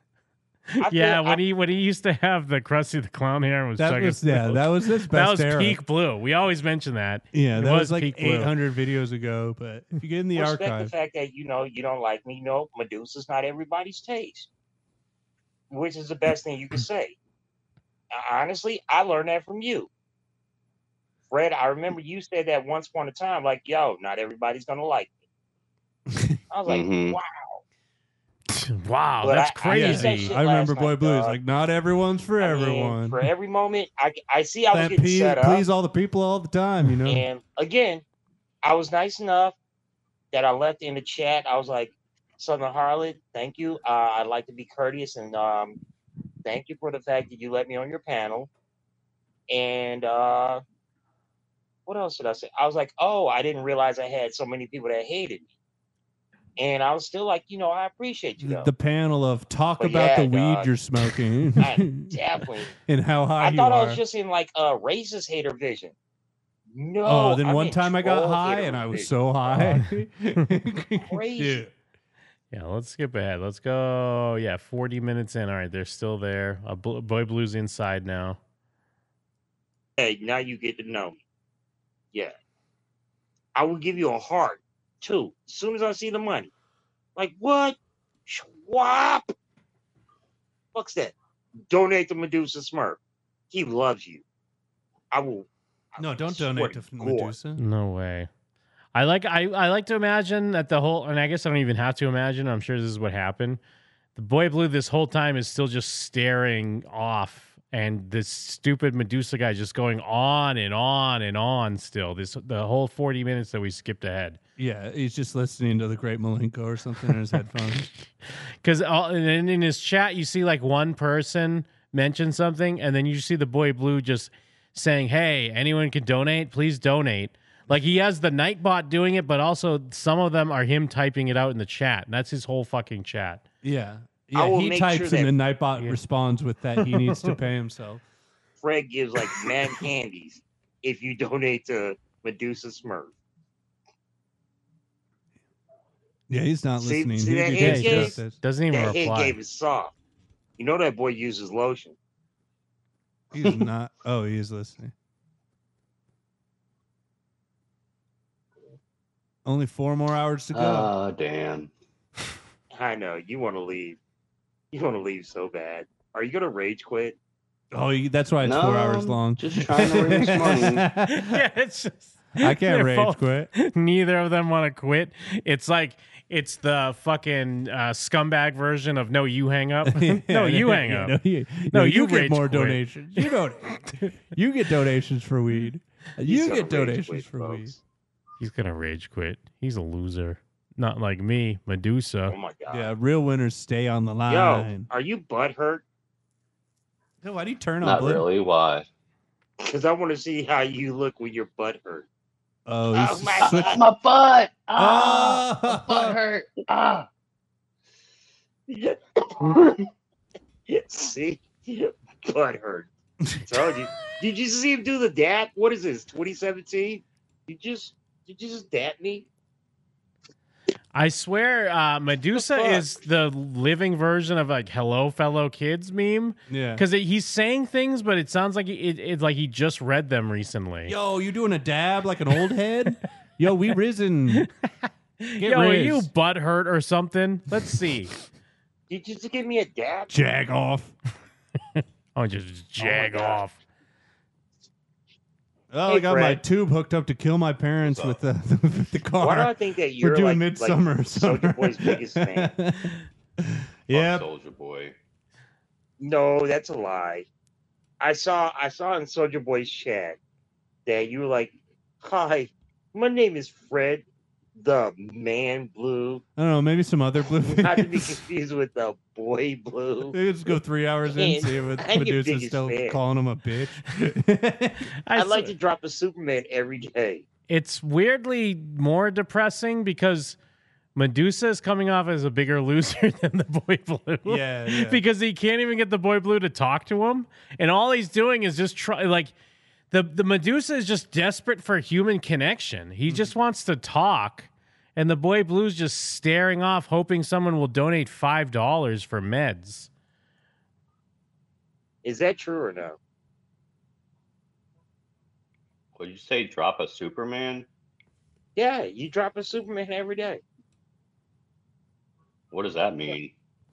When he used to have the Krusty the Clown hair and was That chugging was milk. that was his That best was era. peak Blue. We always mention that. Yeah, It that was like peak Blue. 800 videos ago. But if you get in the Respect archive, the fact that you don't like me. Medusa's not everybody's taste, which is the best thing you can say. Honestly, I learned that from you, Fred. I remember you said that once upon a time, like, "Yo, not everybody's gonna like me." I was like, "Wow." Wow, But that's I said crazy. shit I remember last Boy night, Blue. It's dog. like not everyone's for I mean, everyone. for every moment, I see I was That getting set up. please all the people all the time. You know. And again, I was nice enough that I left in the chat. I was like, Southern Harlot, thank you. I'd like to be courteous and thank you for the fact that you let me on your panel. And what else did I say? I was like, oh, I didn't realize I had so many people that hated me. And I was still like, I appreciate you though. The panel of talk But about yeah, the weed dog. you're smoking. I definitely. And how high I you thought are. I was just in like a racist hater vision. No. Oh, then I'm one in time I got troll high hater and I was vision. so high. Crazy. Yeah, let's skip ahead. Let's go. Yeah, 40 minutes in. All right, they're still there. Boy Blue's inside now. Hey, now you get to know me. Yeah. I will give you a heart, too, as soon as I see the money. Like, what? Schwab? Fuck's that? Donate to Medusa Smurf. He loves you. I will. No, don't swear donate to God. Medusa. No way. I like to imagine that the whole, and I guess I don't even have to imagine. I'm sure this is what happened. The Boy Blue this whole time is still just staring off, and this stupid Medusa guy just going on and on and on. Still, the whole 40 minutes that we skipped ahead. Yeah, he's just listening to the Great Malenko or something in his headphones. Because in his chat, you see like one person mention something, and then you see the Boy Blue just saying, "Hey, anyone can donate? Please donate." Like he has the Nightbot doing it, but also some of them are him typing it out in the chat. And that's his whole fucking chat. Yeah. I Yeah, will he make types sure and the that- Nightbot responds with that he needs to pay himself. Fred gives like mad candies if you donate to Medusa Smurf. Yeah, he's not See listening. that He head just game? does this. Doesn't even That head reply. game is soft. You know that boy uses lotion. He's not. Oh, he is listening. Only 4 more hours to go. Oh, damn. I know you want to leave. You want to leave so bad. Are you gonna rage quit? Oh, that's why it's No, 4 hours long. just trying to raise money. Yeah, it's just. I can't they're rage both- quit. Neither of them want to quit. It's like it's the fucking scumbag version of no, you hang up. No, you hang up. No, you you get rage more quit. donations. You don't. You get donations for weed. You gonna get rage donations quit, for folks. weed. He's gonna rage quit. He's a loser. Not like me, Medusa. Oh my god. Yeah, real winners stay on the Yo, line. are you butthurt? Yo, why do you turn on Not blue? really. Why? Because I want to see how you look when your butt hurt. Oh, Oh he's my switch- God. My butt. Oh! My butt hurt. Ah. See? Butt hurt. Told you. Did you see him do the dap? What is this? 2017? Did you just dap me? I swear, Medusa fuck? is the living version of like "Hello, fellow kids" meme. Yeah. Because he's saying things, but it sounds like it's like he just read them recently. Yo, you doing a dab like an old head? Yo, we risen. Get Yo, are you rizzed. butt hurt or something? Let's see. Did you just give me a dap? Jag off. Oh, just jag God. off. Oh, Hey, I got my Fred. tube hooked up to kill my parents with the with the car. Why do I think that you're We're doing like Midsummer. Soulja Boy's biggest fan? Yep. Soldier Boy. No, that's a lie. I saw in Soulja Boy's chat that you were like, "Hi, my name is Fred. the man blue, I don't know, maybe some other blue not to be fans. confused with the boy blue. Maybe just go 3 hours in, And see if I'm your Medusa's biggest still fan. calling him a bitch. I'd like to drop a Superman every day. It's weirdly more depressing because Medusa is coming off as a bigger loser than the Boy Blue. Yeah. Because he can't even get the Boy Blue to talk to him, and all he's doing is just try like. The Medusa is just desperate for human connection. He just wants to talk, and the Boy Blue's just staring off, hoping someone will donate $5 for meds. Is that true or no? Would you say drop a Superman? Yeah, you drop a Superman every day. What does that mean?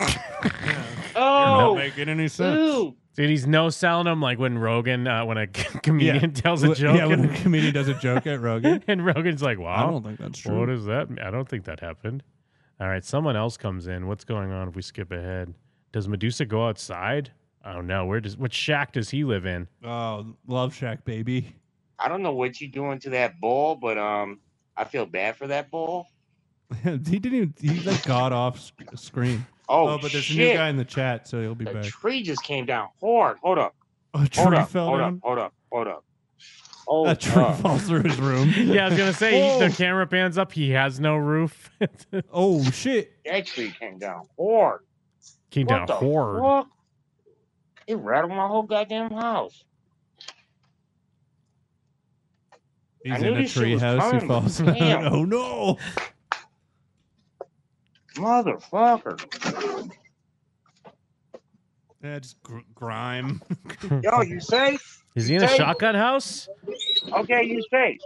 Oh, not making any sense. Ooh. Dude, he's no selling him like when Rogan, when a comedian tells a joke. Yeah, when a comedian does a joke at Rogan. And Rogan's like, wow. I don't think that's true. What does that mean? I don't think that happened. All right, someone else comes in. What's going on if we skip ahead? Does Medusa go outside? Oh, no. What shack does he live in? Oh, Love Shack, baby. I don't know what you're doing to that ball, but I feel bad for that ball. He like got off screen. Oh, but there's shit. a new guy in the chat, so he'll be The back. tree just came down hard. Hold up. A tree fell down? Hold up. Oh, A tree falls through his room. Yeah, I was going to say, Oh. the camera pans up. He has no roof. Oh, shit. That tree came down hard. Came What down the hard. fuck? It rattled my whole goddamn house. He's I in knew a this shit tree was house. He coming, falls but down. damn. Oh, no. Motherfucker. Yeah, just grime. Yo, you safe? Is he in a Safe? shotgun house? Okay, you safe.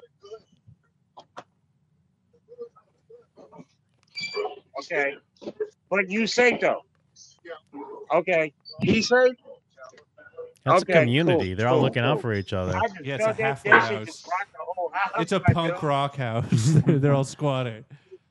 Okay. But you safe though. Okay. He safe? That's Okay, a community. cool, They're all cool, looking out cool. for each other. I just Yeah, it's felt a that halfway that shit house. just rocked the whole house. It's a I punk felt- rock house. They're all squatting.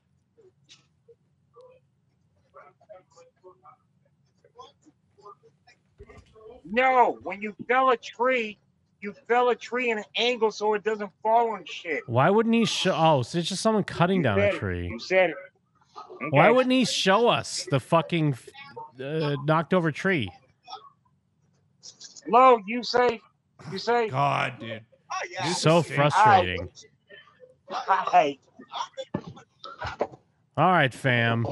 No, when you fell a tree in an angle so it doesn't fall and shit. Why wouldn't he show? Oh, so it's just someone cutting down a said it. tree. You said it. Why Okay. wouldn't he show us the fucking knocked over tree? Lo, you safe? You safe? God, dude. So frustrating. Hi. All right, fam.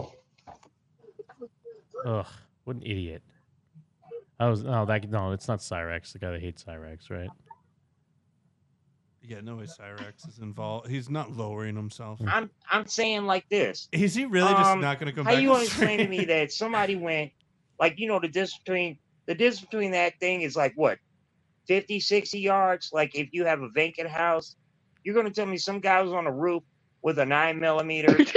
Ugh, what an idiot. No, it's not Cyrex, the guy that hates Cyrex, right? Yeah, no way Cyrex is involved. He's not lowering himself. I'm saying like this. Is he really just not going to come How back? you on want to explain to stream? me that somebody went, like, you know, the distance between that thing is like what, 50, 60 yards? Like if you have a vacant house, you're going to tell me some guy was on the roof with a 9mm?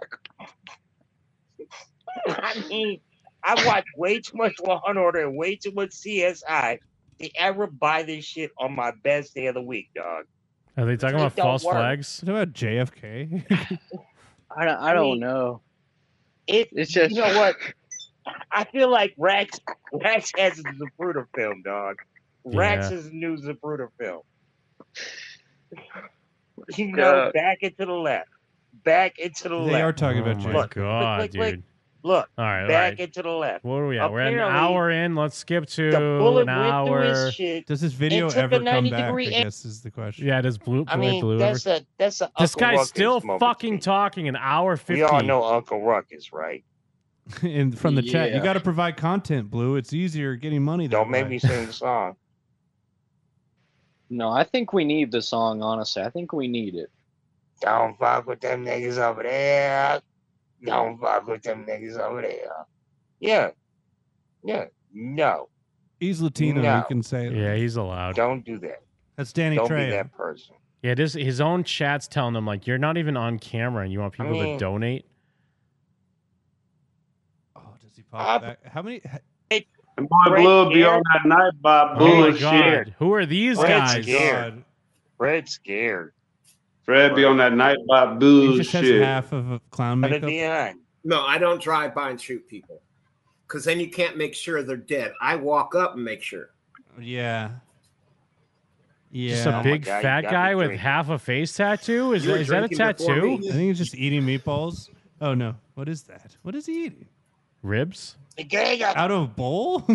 I mean, I watch way too much Law and Order and way too much CSI to ever buy this shit on my best day of the week, dog. Are they talking It about don't false work. flags? What about JFK? I don't know. It's just- you know what? I feel like Rex has a Zapruder film, dog. Rex Yeah. is the new Zapruder film. You know, back into the left. Back into the left. They are talking about Oh my JFK. God, look, dude. Look, All right, back into the left. What are we at? We're an Apparently, hour in. Let's skip to the bullet an went through hour. his shit. Does this video and took ever a come 90 back? I degree guess is the question. Yeah, does Blue? I mean, Blue that's ever? a This Uncle guy's Ruckus still moment. fucking talking an hour 50. We all know Uncle Ruckus, right? And from the chat, you Yeah. got to provide content, Blue. It's easier getting money. That Don't make way. me sing the song. No, I think we need the song, honestly. I think we need it. Don't fuck with them niggas over there. Don't fuck with them niggas over there. Yeah. Yeah. No. He's Latino. No. You can say it. Yeah, he's allowed. Don't do that. That's Danny Don't be Trejo. that person. Yeah, his own chat's telling him like you're not even on camera and you want people mean- to donate. Oh, does he pop back? How many? And boy Blue be on that night by Oh my bullshit. God, who are these Fred's guys? scared. Fred's scared. Fred be on that night by He just has bullshit. half of a clown Put it makeup. behind. No, I don't drive by and shoot people because then you can't make sure they're dead. I walk up and make sure. Yeah. Just a big God, you fat got me guy with drinking. half a face tattoo? Is You were that a drinking before tattoo? me. I think he's just eating meatballs. Oh no, what is that? What is he eating? Ribs? Out of a bowl?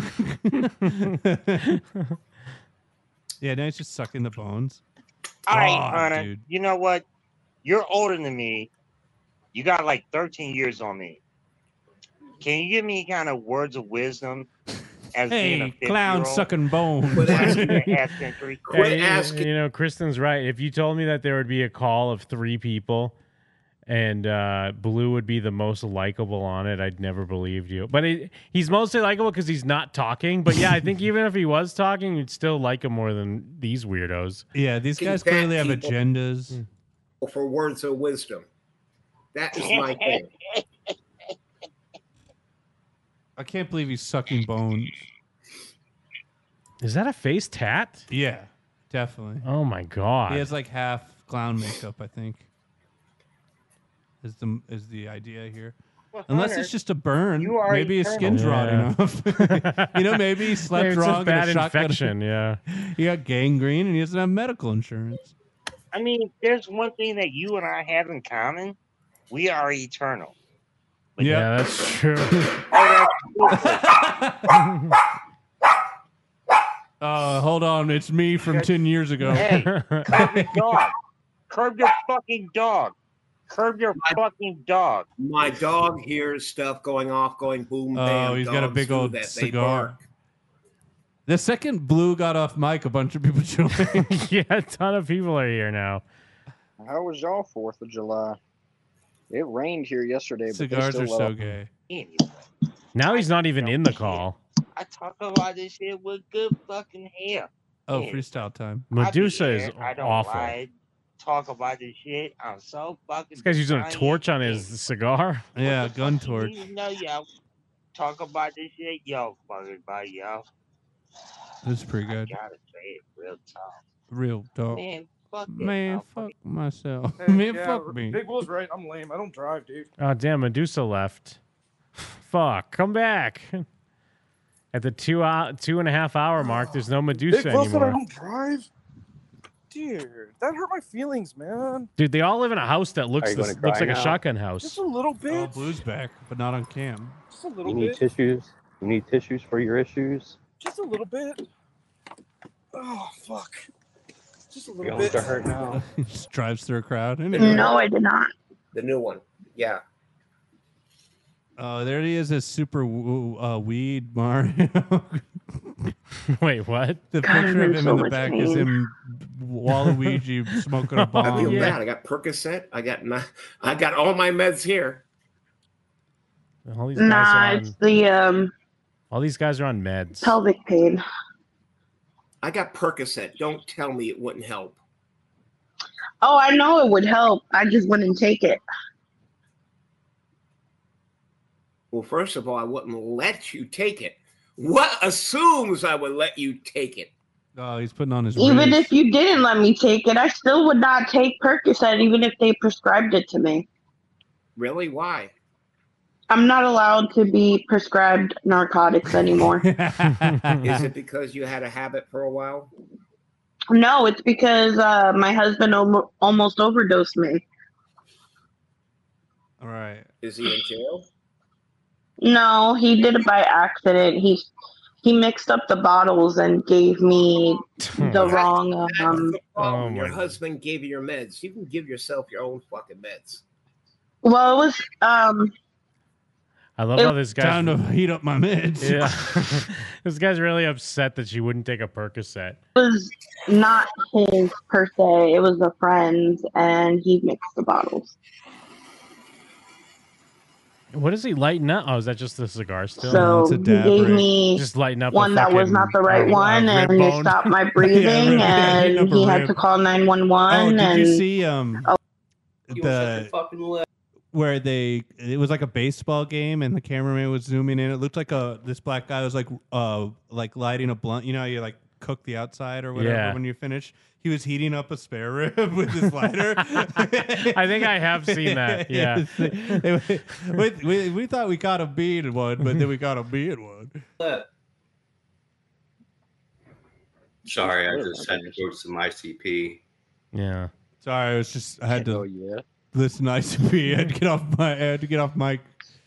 Yeah, now he's just sucking the bones. All right, God, Hunter. dude. You know what? You're older than me. You got like 13 years on me. Can you give me kind of words of wisdom as being a Hey, 50-year-old? clown sucking bones. You know, Kristen's right. If you told me that there would be a call of 3 people and Blue would be the most likable on it, I'd never believed you. But he's mostly likable because he's not talking. But yeah, I think even if he was talking, you'd still like him more than these weirdos. Yeah, these guys Fat clearly have people agendas. For words of wisdom. That is my thing. I can't believe he's sucking bones. Is that a face tat? Yeah, definitely. Oh my god. He has like half clown makeup, I think. Is the idea here? Well, Unless Hunter, it's just a burn. you are Maybe his eternal. skin's rotting off. You know, maybe he slept Maybe it's wrong. a bad and a shotgun- infection, yeah. He got gangrene and he doesn't have medical insurance. I mean, there's one thing that you and I have in common. We are eternal. Yeah, that's true. Hold on. It's me from 10 years ago. Hey, curb your dog. Curb your fucking dog. Curb your fucking dog. My dog hears stuff going off, going boom, bam. Oh, he's got a Dogs big do old that. They cigar. bark. The second Blue got off mic, a bunch of people joined. Yeah, a ton of people are here now. How was y'all 4th of July? It rained here yesterday, but Cigars they are still so let off- gay. Now he's not even in the call. I talk about this shit with good fucking hair. Oh, Yeah. freestyle time. Medusa I be is here, I don't awful. lie, talk about this shit. I'm so fucking. This guy's using a tiny. torch on his cigar. Yeah, gun torch. You know, yo, talk about this shit, yo, fucking buddy, yo. This is pretty good. I gotta say it real tough. Real dog. Man, fuck it. Man, fuck myself. Hey, Man, yeah, fuck me. Big Will's right. I'm lame. I don't drive, dude. Oh, damn, Medusa left. Fuck, come back. At the 2.5 hour mark, there's no Medusa Big Will said I anymore. don't drive. Dude, that hurt my feelings, man. Dude, they all live in a house that looks Are you gonna looks cry like a now? shotgun house. Just a little Oh, bit. Blue's back, but not on cam. Just a little You need bit. tissues? You need tissues for your issues? Just a little bit. Oh fuck. Just a Your little arms bit. are hurt now. Just drives through a crowd. No, I did not. The new one. Yeah. Oh, there he is, a super weed Mario. Wait, what? The God, I'm picture of in him so in the much back pain. is him Waluigi smoking a I bomb. feel bad. I got Percocet. I got all my meds here. All these guys Nah, are on, it's the all these guys are on meds. pelvic pain. I got Percocet. Don't tell me it wouldn't help. Oh, I know it would help. I just wouldn't take it. Well, first of all, I wouldn't let you take it. What assumes I would let you take it? Oh, he's putting on his Even wig. if you didn't let me take it, I still would not take Percocet, even if they prescribed it to me. Really? Why? I'm not allowed to be prescribed narcotics anymore. Is it because you had a habit for a while? No, it's because my husband almost overdosed me. All right. Is he in jail? No, he did it by accident. He mixed up the bottles and gave me the wrong. Oh, your husband gave you your meds. You can give yourself your own fucking meds. Well, it was I love how this guy's Time to heat up my meds. Yeah, this guy's really upset that she wouldn't take a Percocet. was not his per se. It was a friend's, and he mixed the bottles. What is he lighting up? Oh, is that just the cigar still? So he gave me just lighting up one a that was fucking- not the right a one, rib and it bone. stopped my breathing, heating up and a he had rib. to call Oh, 911. did and you see where it was like a baseball game and the cameraman was zooming in? It looked like this black guy was like lighting a blunt. You know how you like cook the outside or whatever Yeah. when you finish? He was heating up a spare rib with his lighter. I think I have seen that. Yeah. we thought we caught a bee in one, but then we caught a bee in one. Sorry, I just had to go to some ICP. Yeah. Sorry, I had to Oh, yeah. listen to ICP. I had to get off mic.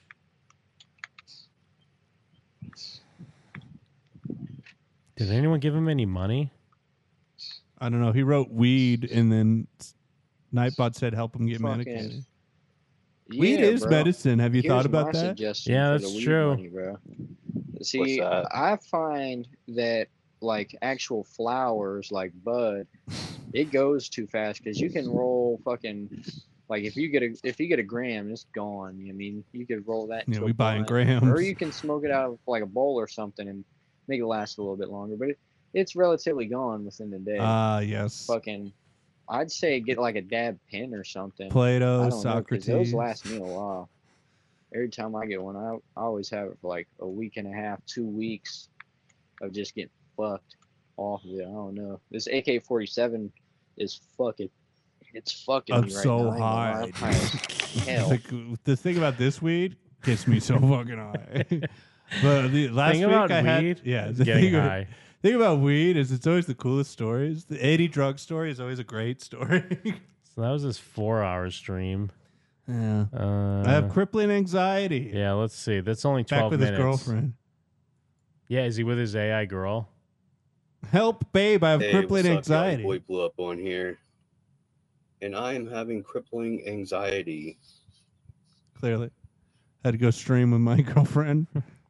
Did anyone give him any money? I don't know. He wrote weed, and then Nightbot said help him get Fucking- medicated. Yeah, Weed is bro. medicine. Have you Here's thought about my that? suggestion Yeah, for that's the weed true. money, bro. See, I find that like actual flowers, like bud, it goes too fast because you can roll fucking like if you get a gram, it's gone. I mean, you could roll that. Yeah, into we a buying blunt, grams. or you can smoke it out of like a bowl or something and make it last a little bit longer. But it's relatively gone within the day. Yes. Fucking, I'd say get like a dab pen or something. Plato, I don't know, 'cause those Socrates. last me a while. Every time I get one, I always have it for like a week and a half, 2 weeks of just getting fucked off of it. I don't know. This AK-47 is fucking. It's fucking I'm me right so now. I ain't gonna lie. high. I'm high as hell. Like, the thing about this weed gets me so fucking high. But the last Thing week about I weed had, yeah, is the getting thing, high. Thing about weed is it's always the coolest stories. The 80 drug story is always a great story. So that was his 4-hour stream. Yeah. I have crippling anxiety. Yeah, let's see. That's only 12 Back with minutes. his girlfriend. Yeah, is he with his AI girl? Help, babe! I have Hey, crippling what's up, y'all? anxiety. Boy blew up on here, and I am having crippling anxiety. Clearly, had to go stream with my girlfriend.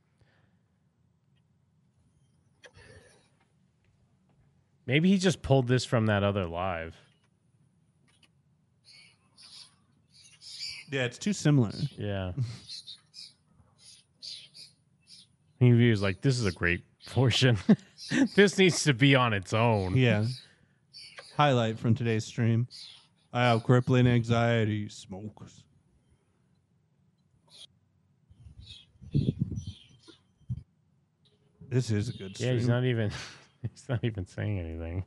Maybe he just pulled this from that other live. Yeah, it's too similar. Yeah. He was like, this is a great portion. This needs to be on its own. Yeah. Highlight from today's stream. I have crippling anxiety. Smokes. This is a good stream. Yeah, he's not even saying anything.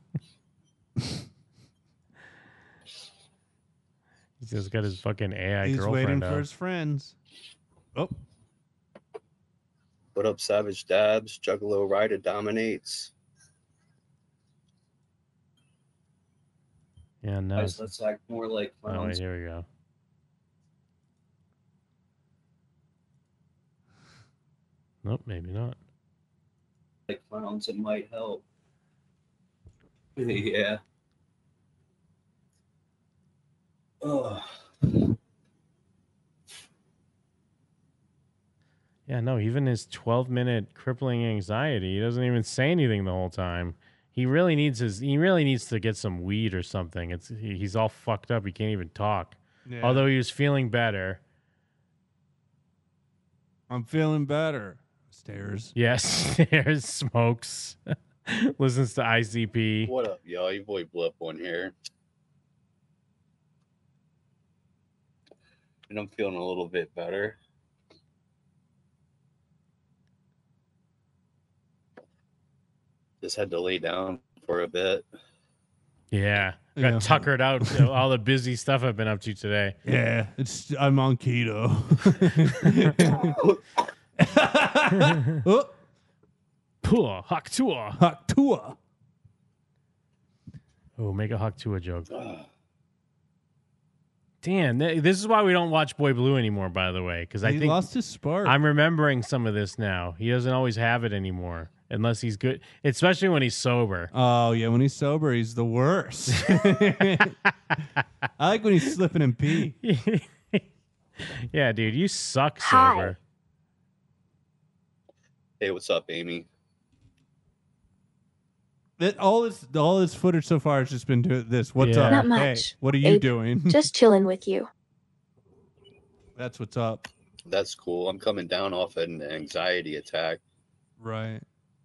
He's just got his fucking AI He's girlfriend waiting up. for his friends. Oh. What up, Savage Dabs? Juggalo Rider dominates. Yeah, no. Guys, let's act more like Oh, wait, clowns. here we go. Nope, maybe not. Like clowns, it might help. Yeah. Oh. Yeah, no, even his 12-minute crippling anxiety, he doesn't even say anything the whole time. He really needs to get some weed or something. He's all fucked up. He can't even talk. Yeah. Although he was feeling better. I'm feeling better. Stairs. Yes, there's smokes. Listens to ICP. What up, y'all? Your boy blew up on here. And I'm feeling a little bit better. Just had to lay down for a bit. Yeah. Yeah. Got tuckered out to all the busy stuff I've been up to today. Yeah, I'm on keto. Oh. Pua, Haktua. Haktua. Oh, make a Haktua joke. Dan, this is why we don't watch Boy Blue anymore, by the way, because I He think lost his spark. I'm remembering some of this now. He doesn't always have it anymore, unless he's good, especially when he's sober. Oh yeah, when he's sober, he's the worst. I like when he's slipping and pee. Yeah, dude, you suck sober. Hey, what's up, Amy? All this footage so far has just been doing this. What's up? Not Hey, much. what are you Abe, doing? Just chilling with you. That's what's up. That's cool. I'm coming down off an anxiety attack. Right.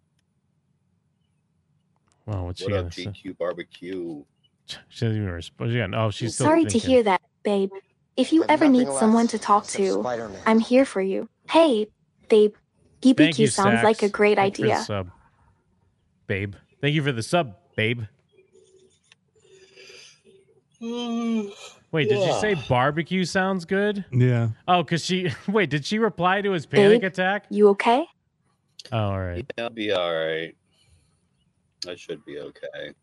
Well, what's she What up, gonna say? GQ Barbecue? She doesn't even respond. Oh, she's still Sorry to thinking. hear that, babe. If you ever need someone to talk to, I'm here for you. Hey, babe. Thank you, BBQ sounds Sax. like a great Thanks for the idea. sub, babe. Thank you for the sub, babe. Wait, did you say barbecue sounds good? Yeah. Oh, because wait, did she reply to his panic Babe, attack? You okay? Oh, all right. Yeah, I'll be all right. I should be okay.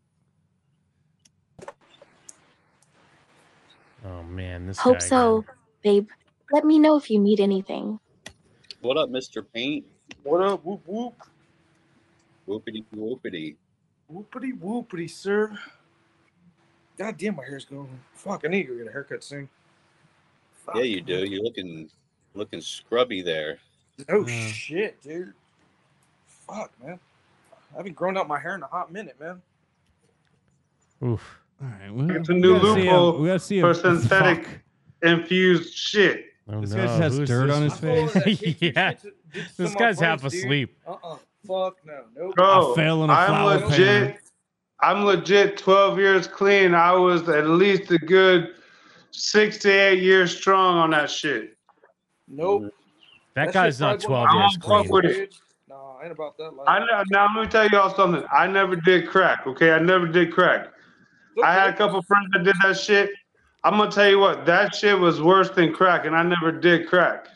Oh man, this Hope guy. so, babe. Let me know if you need anything. What up, Mr. Paint? What up? Whoop whoop. Whoopity whoopity. Whoopity whoopity, sir. God damn, my hair's going. Fuck, I need to go get a haircut soon. Yeah, you do. You're looking scrubby there. Oh shit, dude. Fuck, man. I haven't grown out my hair in a hot minute, man. Oof. All right, It's a new loophole we gotta see for him. synthetic infused shit. Oh, This no. guy just has Who's dirt this? on his face. Yeah. This guy's half asleep. Fuck no. Nope. Bro, I fell in a flower pan. I'm legit 12 years clean. I was at least a good 6 to 8 years strong on that shit. Nope. That guy's not 12 I years don't fuck with clean. it. No, ain't about that life. Now let me tell y'all something. I never did crack. Okay, I never did crack. I had a couple friends that did that shit. I'm gonna tell you what, that shit was worse than crack, and I never did crack.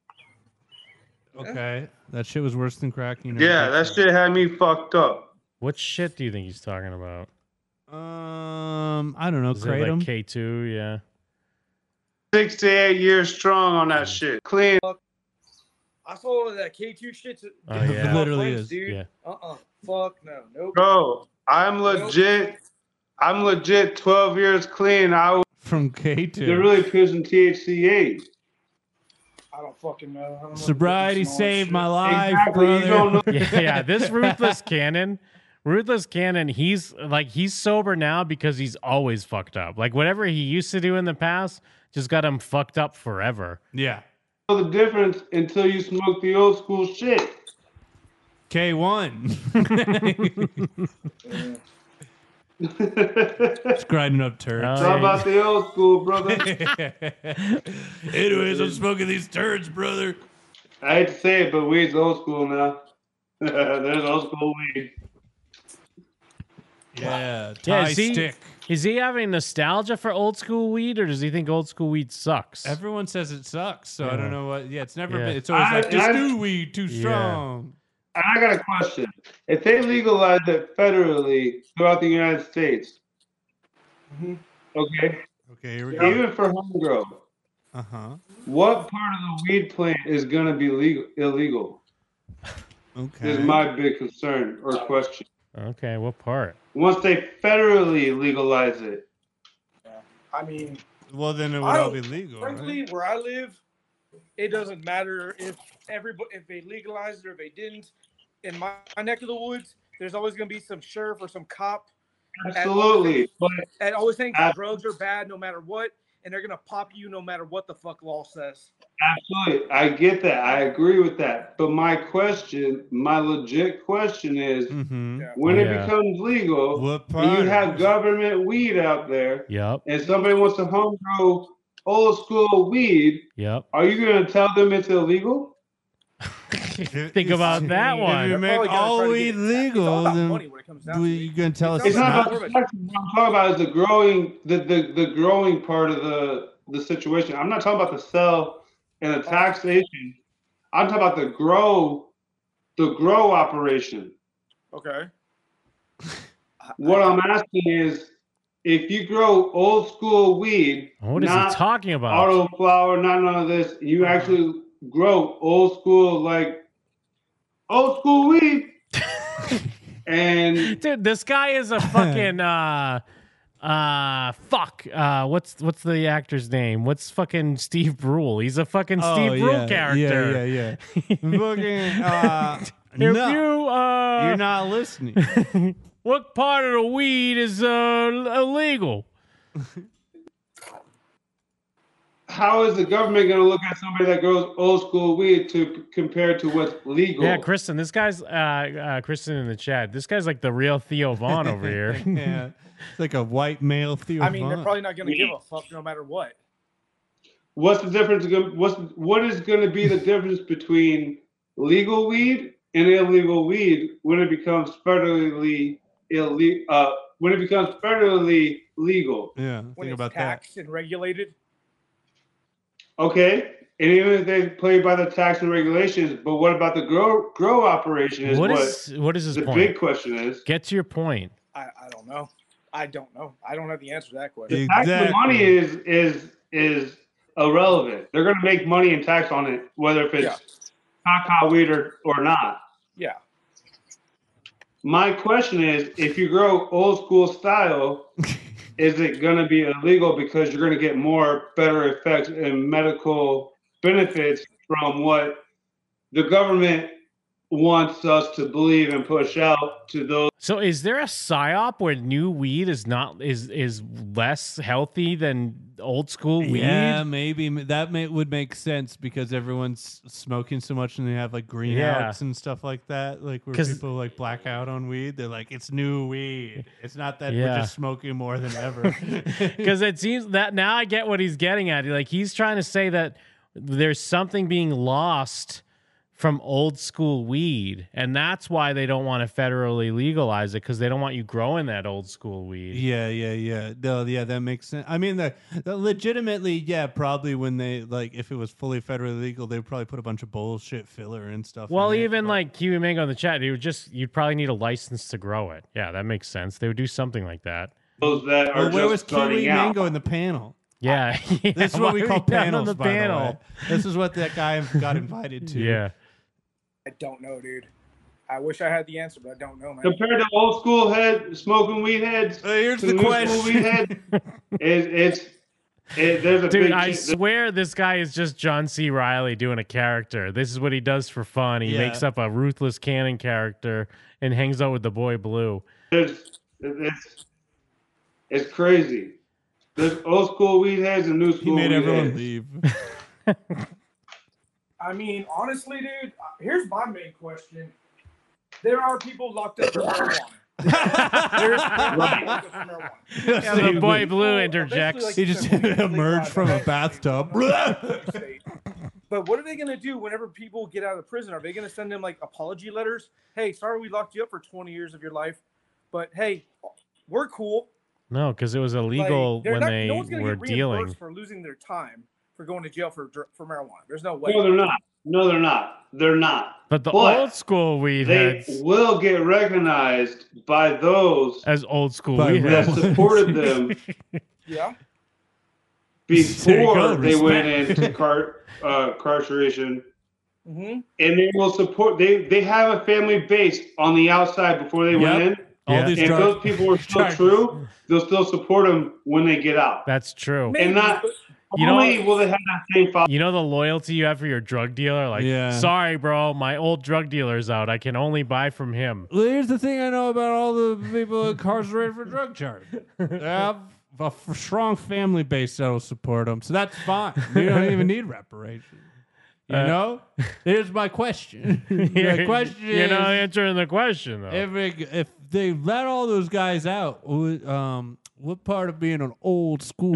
Okay, that shit was worse than crack. You know? Yeah, that shit had me fucked up. What shit do you think he's talking about? I don't know. Is it Kratom. like K2? Yeah. 6 to 8 years strong on that shit. Clean. I saw that K2 shit. Oh, yeah. It literally friends, is. dude. Yeah. Fuck no. Nope. Bro, I'm legit 12 years clean. I was From K2. They're really pushing THCA. I don't fucking know. I don't know Sobriety small saved shit. my life, Exactly, you don't brother. know. Yeah, this Ruthless Cannon, he's sober now because he's always fucked up. Like whatever he used to do in the past just got him fucked up forever. Yeah. The difference until you smoke the old school shit. K1. It's grinding up turds. It's all about the old school, brother. Anyways, I'm smoking these turds, brother. I hate to say it, but weed's old school now. There's old school weed. Yeah, Yeah, tie stick. is he having nostalgia for old school weed, or does he think old school weed sucks? Everyone says it sucks, so I Yeah. don't know what. Yeah, it's never Yeah. been. It's always like this I- new weed too strong. I got a question. If they legalized it federally throughout the United States, okay, Okay, here we go. even for home grow, what part of the weed plant is going to be illegal? Okay. Is my big concern or question. Okay, what part? Once they federally legalize it, I mean, Well, then it would I all don't- be legal. frankly, Right? where I live, it doesn't matter if they legalized it or if they didn't. In my neck of the woods, there's always going to be some sheriff or some cop. absolutely. But And always think drugs are bad no matter what, and they're going to pop you no matter what the fuck law says. absolutely, I get that. I agree with that. But my legit question is, when it Yeah. becomes legal, What and you part? have government weed out there, Yep. and somebody wants to home grow old school weed, Yep. are you going to tell them it's illegal? Think about that If you one. make probably gonna all try to weed get it. It's all legal, about then money when it comes down to it. you gonna tell us It's It's it's not not? about the sex. What I'm talking about is the growing part of the situation. I'm not talking about the sell and the taxation. I'm talking about the grow operation. Okay. What I'm asking is, if you grow old school weed, What is not he talking about? auto flower, not none of this, you actually grow old school weed, and Dude, this guy is a fucking what's the actor's name? What's fucking Steve Brule? He's a fucking Steve Brule character. Yeah. Fucking, If no, you you're not listening. what part of the weed is illegal? how is the government going to look at somebody that grows old school weed to compare to what's legal? Yeah, Kristen, this guy's Kristen in the chat. This guy's like the real Theo Vaughn over here. Yeah, it's like a white male Theo. I mean, they're Von. probably not going to give a fuck no matter what. What's the difference? What is going to be the difference between legal weed and illegal weed when it becomes federally illegal? When it becomes federally legal? Yeah, When think it's about taxed and regulated. Okay, And even if they play by the tax and regulations, but what about the grow operation? Is what is his the point? big question is. Get to your point. I don't know. I don't know. I don't have the answer to that question. The tax and money is irrelevant. They're going to make money in tax on it, whether if it's caca weed or not. Yeah. My question is, if you grow old school style, is it going to be illegal because you're going to get better effects and medical benefits from what the government wants us to believe and push out to those? So is there a psyop where new weed is less healthy than old school weed? Yeah, maybe that would make sense because everyone's smoking so much and they have like greenouts and stuff like that. Like where people like black out on weed, they're like, it's new weed. It's not that we're just smoking more than ever. Because it seems that now I get what he's getting at. Like he's trying to say that there's something being lost from old school weed, and that's why they don't want to federally legalize it, because they don't want you growing that old school weed. Yeah. No, yeah, that makes sense. I mean, the legitimately, yeah, probably when they like, if it was fully federally legal, they would probably put a bunch of bullshit filler and stuff. Well, even like Kiwi Mango in the chat, you'd probably need a license to grow it. Yeah, that makes sense. They would do something like that. Those that are where was just Kiwi starting out. Mango in the panel? Yeah, This is what we why are call we down panels. on the by the panel? way. This is what that guy got invited to. Yeah. I don't know, dude. I wish I had the answer, but I don't know, man. Compared to old school smoking weed heads, here's to the new question. School weed head, there's a Dude, big. I swear this guy is just John C. Reilly doing a character. This is what he does for fun. He makes up a Ruthless Cannon character and hangs out with the boy Blue. It's crazy. There's old school weed heads and new school. He made weed everyone heads. leave. I mean, honestly, dude, here's my main question. There are people locked up for marijuana. There's people locked up for marijuana. Yeah, the boy Blue interjects. He just emerged from a bathtub. But what are they going to do whenever people get out of prison? Are they going to send them like apology letters? Hey, sorry we locked you up for 20 years of your life, but hey, we're cool. No, because it was illegal Like, when they no one's gonna were get dealing. reimbursed for losing their time for going to jail for marijuana. There's no way. No, they're not. No, they're not. They're not. But the old school weed they heads will get recognized by those as old school By weed that heads. supported them Yeah. before they respect. went into incarceration, Mm-hmm. and they will support. They have a family base on the outside before they went in. All these If drugs- those people are still true, they'll still support them when they get out. That's true. And not You know- only will they have that same follow. You know the loyalty you have for your drug dealer? Like, Yeah. sorry, bro, my old drug dealer's out. I can only buy from him. Well, here's the thing I know about all the people incarcerated for drug charges. They have a strong family base that will support them, so that's fine. You don't even need reparations. You know? Here's my question. My question You're is, not answering the question, though. if they let all those guys out, what part of being an old school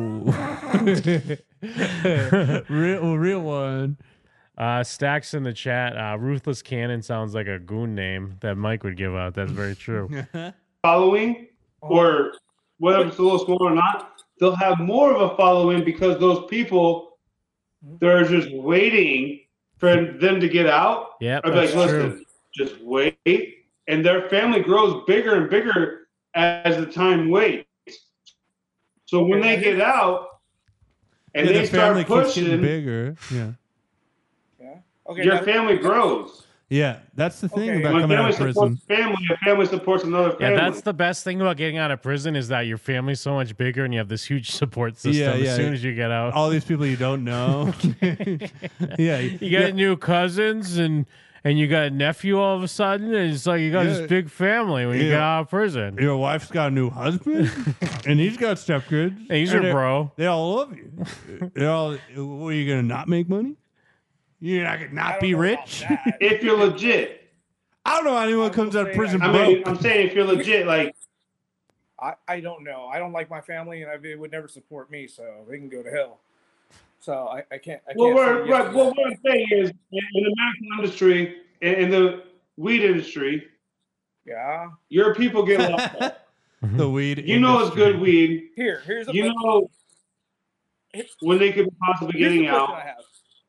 real one? Stacks in the chat. Ruthless Cannon sounds like a goon name that Mike would give out. That's very true. Following, or whether it's a little small or not, they'll have more of a following because those people, they're just waiting for them to get out. Yep, I'd be like, that's listen, true. just wait. And their family grows bigger and bigger as the time waits. So when they get out and Yeah, they the start family keeps getting pushing, bigger. Yeah. Okay. your now- family grows. Yeah, that's the thing Okay. about When coming out family of supports prison. family, a family supports another Yeah, family. that's the best thing about getting out of prison is that your family's so much bigger and you have this huge support system as soon as you get out. All these people you don't know. Yeah. You got new cousins and you got a nephew all of a sudden. And it's like you got this big family when you get out of prison. Your wife's got a new husband, and he's got stepkids. And he's your bro. They all love you. They all. What, are you gonna not make money? You're not gonna not be rich. If you're legit. I don't know anyone comes out of prison I broke. mean, I'm saying if you're legit, like, I don't know. I don't like my family, and they would never support me, so they can go to hell. So I can't. well, say yes to that. what I'm saying is, in the medical industry, in the weed industry, Yeah. your people get locked up. The weed. You know it's good weed. Here's a You know when they could be possibly here's the getting question out. I have.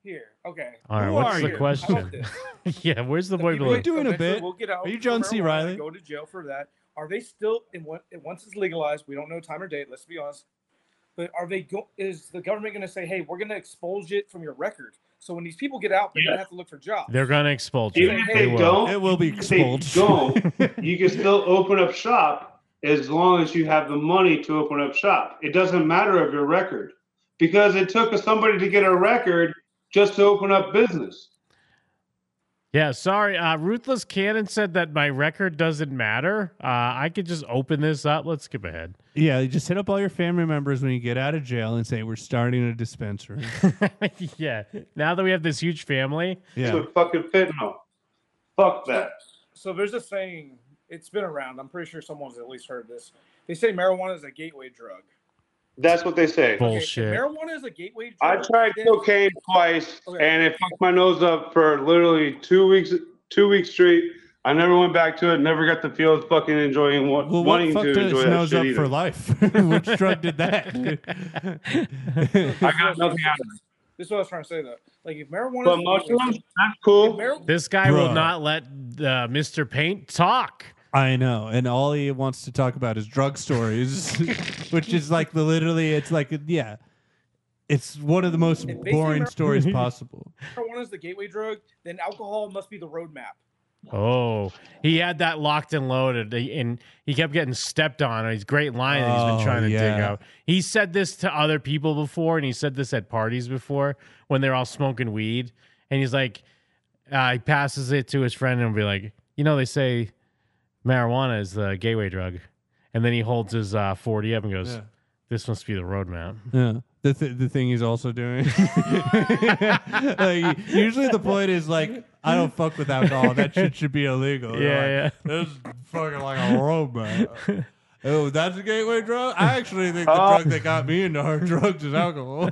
Here, okay. All right, Who what's are the you? How question? about this? Yeah, where's the boy People balloon? doing a eventually bit. will get out Are you for John C. marijuana, Reilly? Go to jail for that. Are they still once it's legalized? We don't know time or date. Let's be honest. But is the government going to say, "Hey, we're going to expulge it from your record"? So when these people get out, they're going to have to look for jobs. They're gonna expulge Even it. if They they will. don't, It will be if they expulged. don't, you can still open up shop as long as you have the money to open up shop. It doesn't matter of your record because it took somebody to get a record just to open up business. Yeah, sorry. Ruthless Cannon said that my record doesn't matter. I could just open this up. Let's skip ahead. Yeah, you just hit up all your family members when you get out of jail and say, we're starting a dispensary. Yeah. Now that we have this huge family. Yeah. With fucking fentanyl. Fuck that. So there's a saying. It's been around. I'm pretty sure someone's at least heard this. They say marijuana is a gateway drug. That's what they say. Bullshit. Okay, marijuana is a gateway I drug. tried then- cocaine twice, Okay. and it fucked my nose up for literally 2 weeks. 2 weeks straight. I never went back to it. Never got the feel of fucking enjoying Well, what wanting fucked to his enjoy that nose shit up either. for life? Which drug did that? I got nothing out of it. This is what I was trying to say though. Like if marijuana, But is a gateway mushrooms, drug- that's cool. if This guy will Bruh. not let Mr. Paint talk. I know, and all he wants to talk about is drug stories, which is like it's like it's one of the most If they say boring stories marijuana- possible. marijuana is the gateway drug, then alcohol must be the roadmap. Oh, he had that locked and loaded, and he kept getting stepped on. He's great line that he's Oh, been trying to dig yeah. out. He said this to other people before, and he said this at parties before when they're all smoking weed. And he's like, he passes it to his friend and will be like, they say marijuana is the gateway drug. And then he holds his 40 up and goes, Yeah. this must be the roadmap. Yeah. The thing he's also doing. Like, usually the point is like, I don't fuck with alcohol. That shit should be illegal. Yeah, This is fucking like a roadmap. Oh, that's a gateway drug? I actually think the drug that got me into hard drugs is alcohol.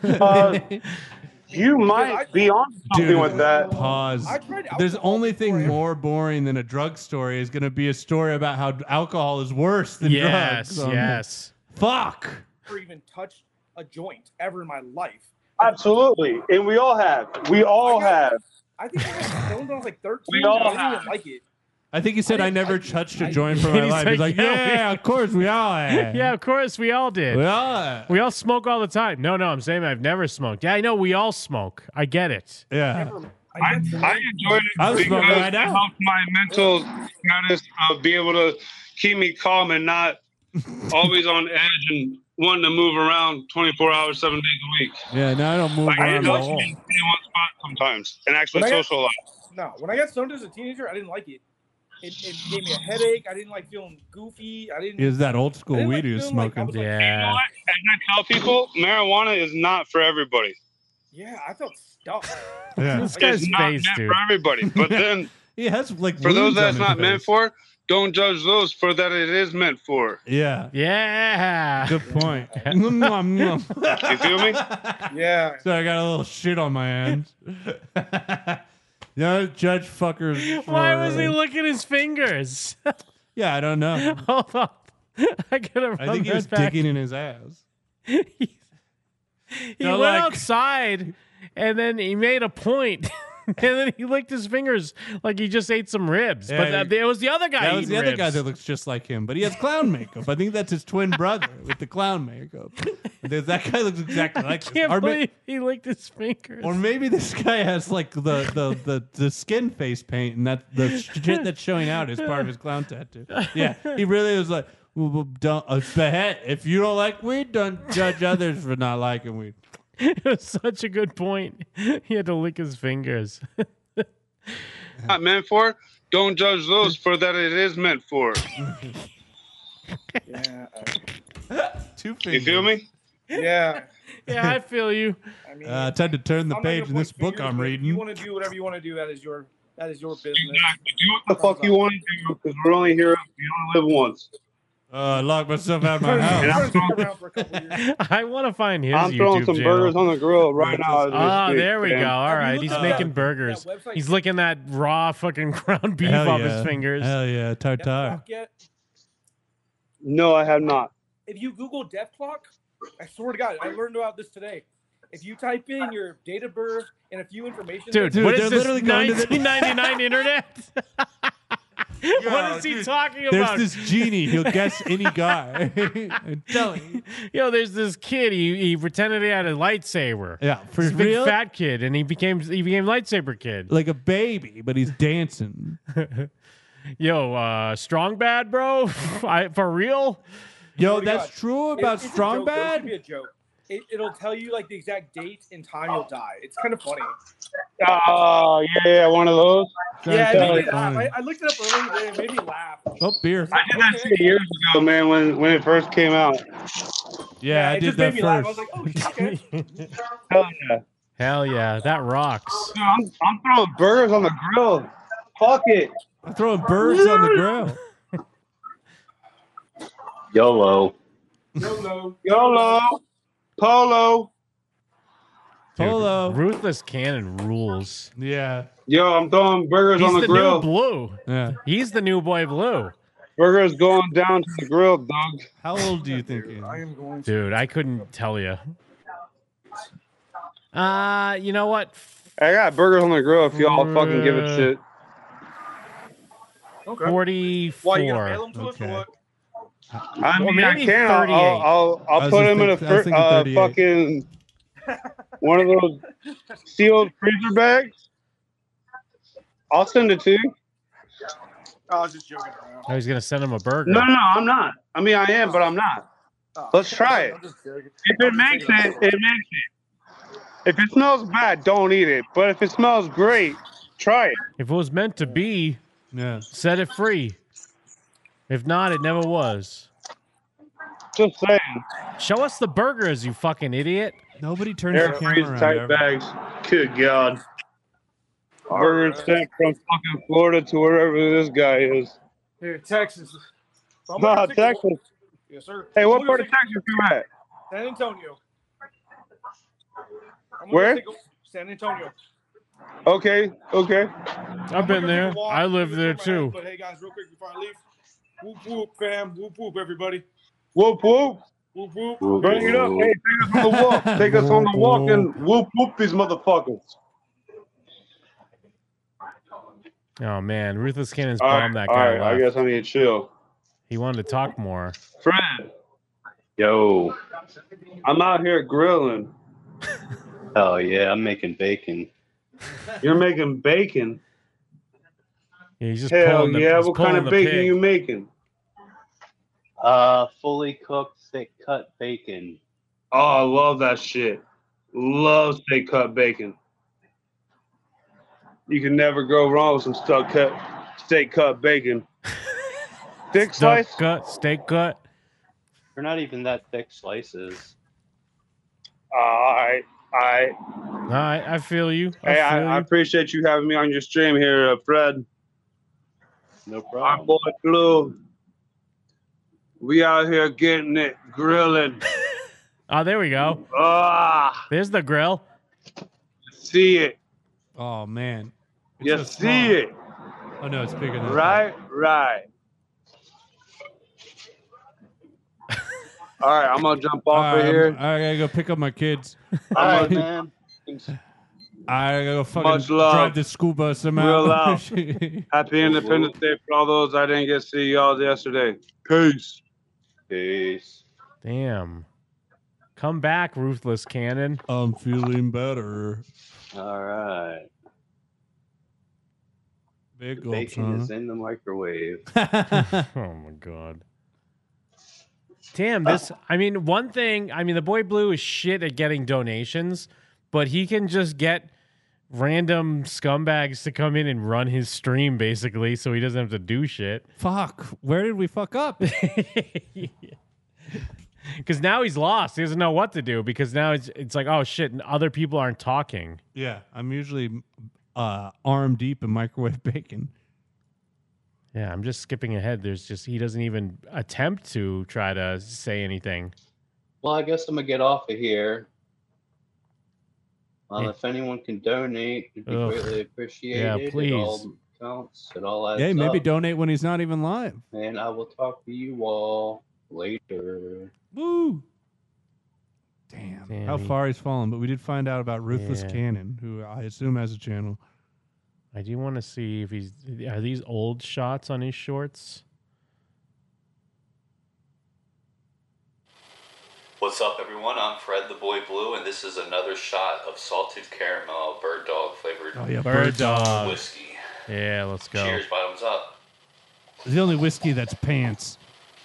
You might be on something Dude, with that. Pause. I tried There's alcohol only thing more boring than a drug story is going to be a story about how alcohol is worse than Yes, drugs. yes. Fuck. Never even touched a joint ever in my life. Absolutely. And we all have. We all have. I think I got stoned when I was like 13. We all I didn't have. even like it. I think he said I never touched a joint for my He's life. like, He's like, yeah, yeah, of course we all have. Yeah, of course, we all did. We all have. We all smoke all the time. No, I'm saying I've never smoked. Yeah, I know we all smoke. I get it. Yeah. I enjoyed it I'm because smoking right it now. helped my mental status of be able to keep me calm and not always on edge and wanting to move around 24 hours, 7 days a week. Yeah, now I don't move Like, I around didn't at like all. to be in one spot sometimes and actually When I got- socialize. No, when I got stoned as a teenager, I didn't like it. It gave me a headache. I didn't like feeling goofy. I didn't. Is that old I school didn't weed like he was feeling like I smoking? was like- You know what? And I tell people, marijuana is not for everybody. Yeah, I felt stuck. Yeah. This guy's It's not face, meant dude. for everybody. But then, He has like for those wounds on that's his not meant face. for, don't judge those for that it is meant for. Yeah. Yeah. Good point. You You feel me? Yeah. So I got a little shit on my hands. Judge fuckers. Why was he licking his fingers? Yeah, I don't know. Hold on. I gotta run I think he that was back. digging in his ass. He No, went like- outside and then he made a point. And then he licked his fingers like he just ate some ribs. Yeah, but it was the other guy That was eating the other ribs. guy that looks just like him, but he has clown makeup. I think that's his twin brother with the clown makeup. That guy looks exactly like this. Can't Or ma- believe he licked his fingers. Or maybe this guy has like the skin face paint, and that the shit that's showing out is part of his clown tattoo. Yeah, he really was like, well, don't. Behet, if you don't like weed, don't judge others for not liking weed. It was such a good point. He had to lick his fingers. Not meant for, don't judge those for that it is meant for. Yeah. Two fingers. You feel me? Yeah. Yeah, I feel you. I mean, Time to turn the I'm not page gonna in this point book I'm fingers, but if You reading. want to do whatever you want to do. That is your business. Exactly. Do what the fuck you want to do because we're only here. You only live once. I locked myself out of my house. And I'm throwing, Around for a couple years. I want to find his I'm throwing YouTube some channel. burgers on the grill right now. as we Ah, speak, there we man. go. All Have you right, looked he's at making that burgers. website? He's licking that raw fucking ground beef Hell off yeah. his fingers. Hell yeah, tartar. Clock yet? No, I have not. If you Google Death Clock, I swear to God, I learned about this today. If you type in your date of birth and a few information, Dude, Dude, what they're is this literally going to the- 1999 internet? What is he talking There's about? this genie. He'll guess any guy. I'm telling you. Yo, there's this kid. He pretended he had a lightsaber. Yeah, for This big real? fat kid, and he became lightsaber kid. Like a baby, but he's dancing. Yo, Strong Bad, bro. For real? Yo, Oh my that's God. true about It's a Strong joke, though. It Bad? should be a joke. It'll tell you like the exact date and time you'll die. It's kind of funny. Oh, yeah, one of those. Yeah, it made me funny. laugh. I looked it up earlier today. It made me laugh. Oh, beer. I did that shit years ago, man, when it first came out. Yeah, I it did just made that me laugh. I was first. like, oh shit, okay. Hell yeah. Hell yeah, that rocks. Dude, I'm throwing burgers on the grill. Fuck it. I'm throwing birds on the grill. YOLO. YOLO. Polo. Dude, Polo. Ruthless Cannon rules. Yeah. Yo, I'm throwing burgers He's on the the grill. new Blue. Yeah. He's the new boy Blue. Burgers going down to the grill, dog. How old do you think he is? I am going to. Dude, I couldn't tell you. You know what? I got burgers on the grill if y'all fucking give a shit. Okay. 44. Why you gonna mail them to us or Okay. what? I mean, maybe I can. 38. I'll I was put just them in a think- I was thinking 38. fucking one of those sealed freezer bags. I'll send it to you. I was just joking around. I was gonna send him a burger. No, I'm not. I mean, I am, but I'm not. Let's try it. I'm just joking. If it makes it, it makes it. If it smells bad, don't eat it. But if it smells great, try it. If it was meant to be, Yeah. set it free. If not, it never was. Just saying. Show us the burgers, you fucking idiot. Nobody turns Air the freeze camera around. type ever. bags. Good God. Burgers sent from fucking Florida to wherever this guy is. Here, Texas. So I'm Nah, gonna take a- Texas. Yes, sir. Hey, I'm what gonna part of take- Texas you at? San Antonio. I'm gonna Where? take a- San Antonio. Okay. I've been there. I live there too. But hey, guys, real quick before I leave, whoop whoop, fam, whoop whoop, everybody, Whoop whoop. whoop whoop. Bring it up. Hey, take us on the walk. Take us on the walk and whoop whoop these motherfuckers. Oh man, Ruthless Cannon's All right, bummed that all guy right. I left. guess I need to chill. He wanted to talk more. Fred, Yo. I'm out here grilling. Oh, yeah, I'm making bacon. You're making bacon. Yeah, he's just Hell pulling the, yeah! he's What kind pulling of the bacon pig. you making? Fully cooked, thick cut bacon. Oh, I love that shit. Love steak cut bacon. You can never go wrong with some steak cut bacon. Thick Stuck slice? cut, steak cut. They're not even that thick slices. Alright. I feel you. Hey, I appreciate you having me on your stream here, Fred. No Our problem. boy Blue. We out here getting it, grilling. Oh, there we go. Ah, There's the grill. see it. Oh man. It's You so see small. it. Oh no, it's bigger than that. Right. All right, I'm gonna jump off of here. I gotta go pick up my kids. All right, I'm man. I gotta go fucking Much love. drive the school bus. I'm Real out. out. Happy Independence Day for all those I didn't get to see y'all yesterday. Peace. Peace. Damn. Come back, Ruthless Cannon. I'm feeling better. All right. Big The gulps, bacon huh? is in the microwave. Oh my god. Damn, this one thing, the boy Blue is shit at getting donations, but he can just get random scumbags to come in and run his stream basically so he doesn't have to do shit. Fuck. Where did we fuck up? Because now he's lost. He doesn't know what to do because now it's like, oh shit, and other people aren't talking. Yeah, I'm usually arm deep in microwave bacon. Yeah, I'm just skipping ahead. He doesn't even attempt to try to say anything. Well, I guess I'm going to get off of here. Yeah. If anyone can donate, it'd be Ugh. greatly appreciated. Yeah, please. It all counts. It all adds Hey, maybe up. donate when he's not even live. And I will talk to you all later. Woo. Damn. how Danny. far he's fallen, but we did find out about Ruthless Yeah. Cannon, who I assume has a channel. I do want to see if are these old shots on his shorts? What's up, everyone? I'm Fred the Boy Blue, and this is another shot of salted caramel bird dog flavored Bird Dog whiskey. Yeah, let's go. Cheers, bottoms up. It's the only whiskey that's pants.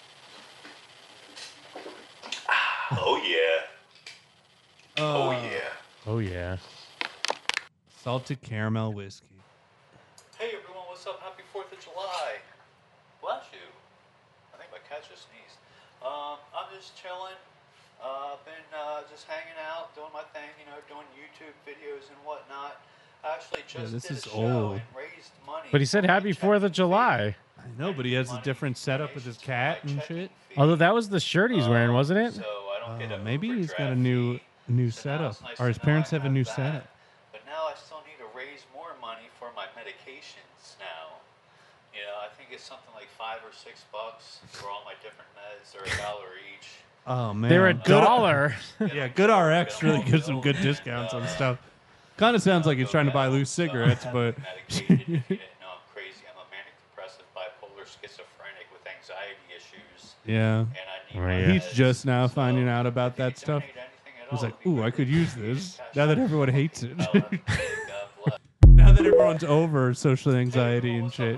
Oh yeah. Oh yeah. Oh yeah. Salted caramel whiskey. Hey everyone, what's up? Happy 4th of July. Bless you. I think my cat just sneezed. I'm just chilling. Been just hanging out, doing my thing, doing YouTube videos and whatnot. I actually just this did is a show old. and raised money. But he said Happy 4th of July. I know, but he has a different setup with his cat and shit. Although that was the shirt he's wearing, wasn't it? Maybe he's got a new setup, or his parents have a new setup. But now I still need to raise more money for my medications now. I think it's something like $5 or $6 for all my different meds. They're $1 each. Oh man, They're $1. Yeah, Good RX really gives some good discounts on stuff. Kind of sounds like he's trying to buy loose cigarettes, but I'm crazy. I'm a manic depressive, bipolar, schizophrenic with anxiety issues. yeah, And I need he's just now finding out about that stuff. He's like, "Ooh, I could use this." Now that everyone hates it. Now that everyone's over social anxiety and shit.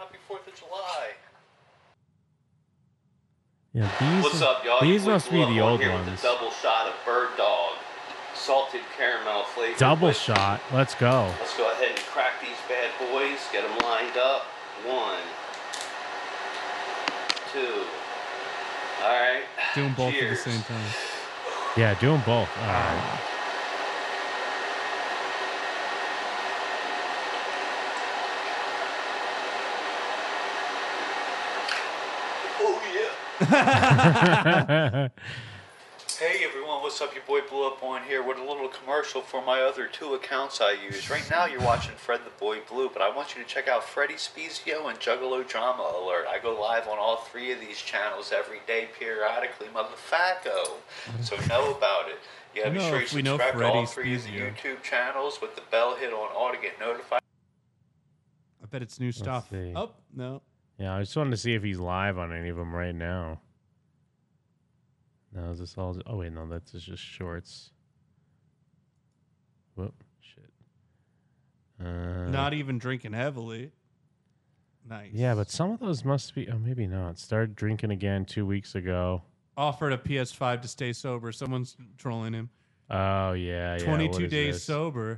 Yeah, these, What's up, y'all? these Your boy must be Blue the on old here with ones. the double shot of bird dog, salted caramel flavor. Double shot. Let's go. Let's go ahead and crack these bad boys. Get them lined up. 1, 2. All right. Do them both Cheers. at the same time. Yeah, do them both. All right. Oh yeah. Hey everyone, what's up? Your boy Blew Up on here with a little commercial for my other 2 accounts I use. Right now you're watching Fred the Boy Blue, but I want you to check out Freddy Spezio and Juggalo Drama Alert. I go live on all 3 of these channels every day periodically, motherfucko. So know about it. You gotta be sure you subscribe to all 3 of the YouTube channels with the bell hit on all to get notified. I bet it's new stuff. see. Oh no. Yeah, I just wanted to see if he's live on any of them right now. No, is this all? Oh wait, no, that's just shorts. Whoop, shit. Not even drinking heavily. Nice. Yeah, but some of those must be. Oh, maybe not. Started drinking again 2 weeks ago. Offered a PS5 to stay sober. Someone's trolling him. Oh yeah, 22 What is days this? sober.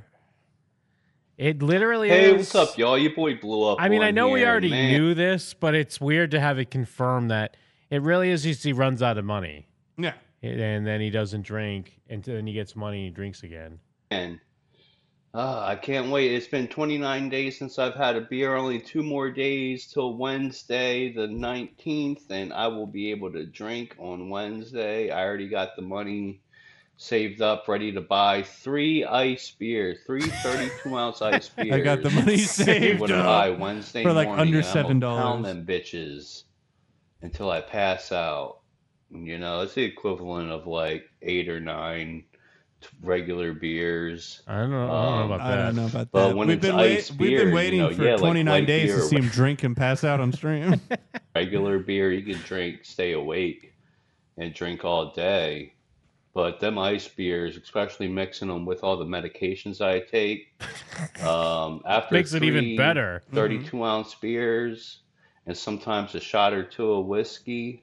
It literally Hey, is. what's up, y'all? Your boy Blew Up. I mean, I on know we here, already man. knew this, but it's weird to have it confirmed that it really is just he runs out of money. Yeah. And then he doesn't drink, and then he gets money and he drinks again. Man, I can't wait. It's been 29 days since I've had a beer. Only 2 more days till Wednesday, the 19th, and I will be able to drink on Wednesday. I already got the money saved up, ready to buy 3 ice beers, 3 32-ounce ice beers. I got the money saved Able to up buy Wednesday for like morning, under and I'm gonna $7. pound them bitches until I pass out. It's the equivalent of like 8 or 9 regular beers. I don't know about that. I don't know about But that. when We've it's been, ice we've beer, been waiting for like 29 light days beer to or see him drink and pass out on stream. regular beer you can drink, stay awake, and drink all day. But them ice beers, especially mixing them with all the medications I take, after Makes it even better. 32-ounce beers, and sometimes a shot or 2 of whiskey,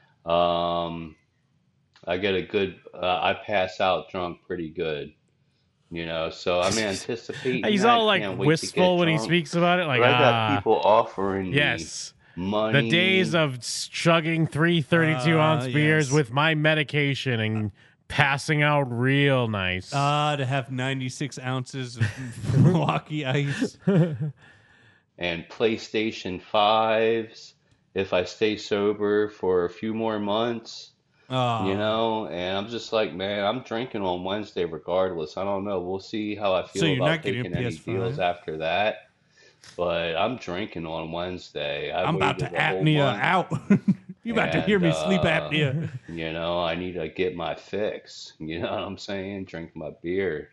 I get a good. I pass out drunk pretty good. So I'm anticipating. He's that. all I like can't wait to wistful get when he drunk. speaks about it. Like, But I got people offering yes, me money. the days of chugging 3 32-ounce beers yes. with my medication and passing out real nice. To have 96 ounces of Milwaukee ice. And PlayStation 5s if I stay sober for a few more months. And I'm just like, man, I'm drinking on Wednesday regardless. I don't know. We'll see how I feel So you're about not getting a taking any PS5? deals after that. But I'm drinking on Wednesday. I'm about to waited a whole apnea month. out. You about to hear me sleep apnea. You know, I need to get my fix. You know what I'm saying? Drink my beer.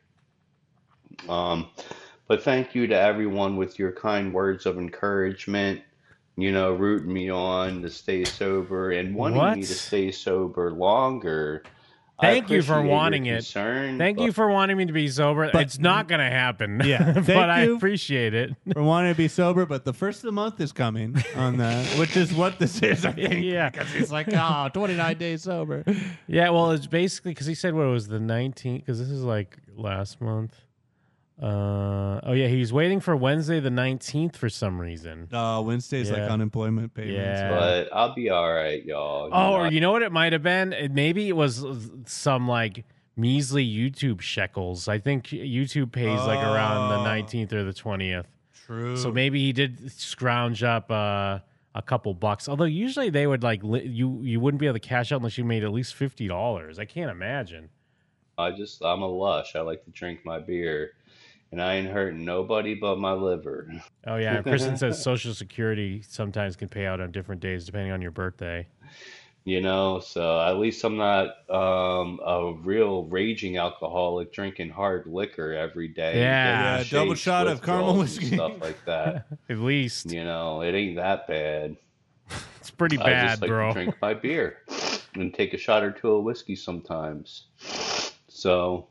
But thank you to everyone with your kind words of encouragement, you know, rooting me on to stay sober and wanting me to stay sober longer. Thank you for wanting it. Concern, Thank you for wanting me to be sober. It's not going to happen. Yeah, but thank I you appreciate it. for wanting to be sober, but the first of the month is coming on that, which is what this is, I think. Yeah. Because he's like, 29 days sober. Yeah, well, it's basically because he said what it was the 19th, because this is like last month. Oh yeah, he's waiting for Wednesday the 19th for some reason. Wednesday's like unemployment payments. Yeah. But I'll be all right, y'all. Or you know what it might have been? Maybe it was some like measly YouTube shekels. I think YouTube pays like around the 19th or the 20th. True. So maybe he did scrounge up a couple bucks. Although usually they would like you wouldn't be able to cash out unless you made at least $50. I can't imagine. I'm a lush. I like to drink my beer. And I ain't hurting nobody but my liver. Oh, yeah. And Kristen says Social Security sometimes can pay out on different days depending on your birthday. You know, so at least I'm not a real raging alcoholic drinking hard liquor every day. Yeah, double shot of caramel whiskey. Stuff like that. At least. You know, it ain't that bad. It's pretty I bad, just like bro. to drink my beer and take a shot or two of whiskey sometimes. So...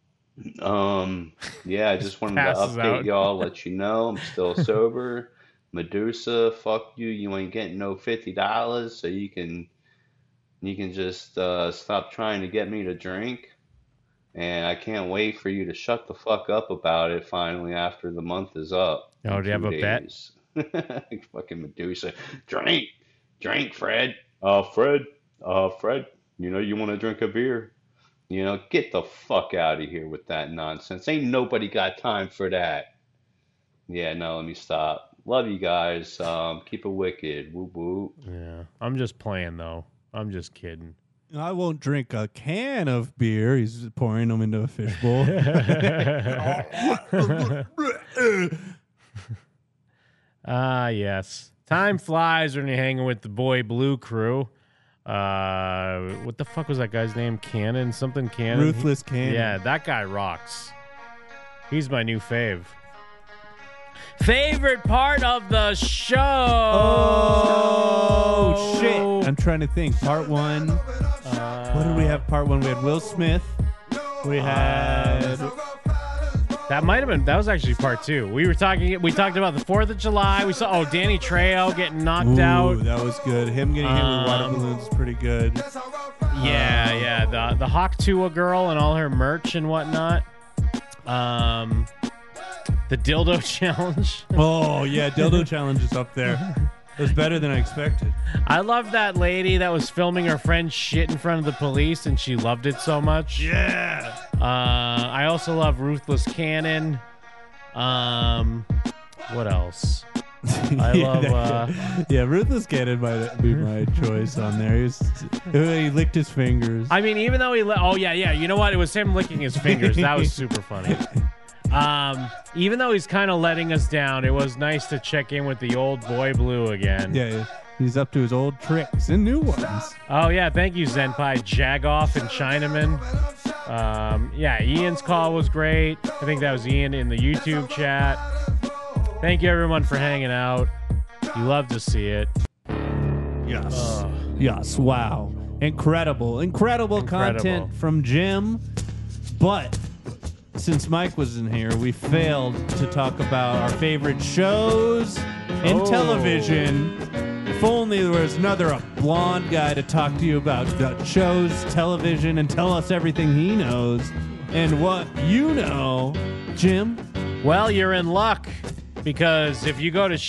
yeah, I just wanted to update y'all, let you know I'm still sober. Medusa, fuck you. You ain't getting no $50, so you can just stop trying to get me to drink. And I can't wait for you to shut the fuck up about it finally after the month is up. Oh, do you have a bet? Fucking Medusa. Drink, Fred. Fred, you know you want to drink a beer? You know, get the fuck out of here with that nonsense. Ain't nobody got time for that. Yeah, no, let me stop. Love you guys. Keep it wicked. Woo woo. Yeah, I'm just playing though. I'm just kidding. I won't drink a can of beer. He's pouring them into a fishbowl. Yes. Time flies when you're hanging with the Boy Blue crew. What the fuck was that guy's name? Cannon? Something Cannon? Ruthless Cannon. Yeah, that guy rocks. He's my new fave. Favorite part of the show. Oh, shit. I'm trying to think. Part one. What did we have? Part one. We had Will Smith. We had... That might have been. That was actually part two. We talked about the 4th of July. We saw Danny Trejo getting knocked out. That was good. Him getting hit with water balloons is pretty good. Yeah. The Hawk Tuah girl and all her merch and whatnot. The dildo challenge. Oh yeah, dildo challenge is up there. It was better than I expected. I love that lady that was filming her friend shit in front of the police, and she loved it so much. Yeah. I also love Ruthless Cannon. What else? I love. Ruthless Cannon might be my choice on there. He licked his fingers. I mean, even though he. Yeah. You know what? It was him licking his fingers. That was super funny. Even though he's kind of letting us down, it was nice to check in with the old Boy Blue again. Yeah, he's up to his old tricks and new ones. Oh, yeah, thank you, Zenpai, Jagoff, and Chinaman. Ian's call was great. I think that was Ian in the YouTube chat. Thank you, everyone, for hanging out. You love to see it. Yes. Yes, wow. Incredible content from Jim. But... since Mike was in here, we failed to talk about our favorite shows in television. If only there was another blonde guy to talk to you about shows, television, and tell us everything he knows and what you know. Jim? Well, you're in luck, because if you go to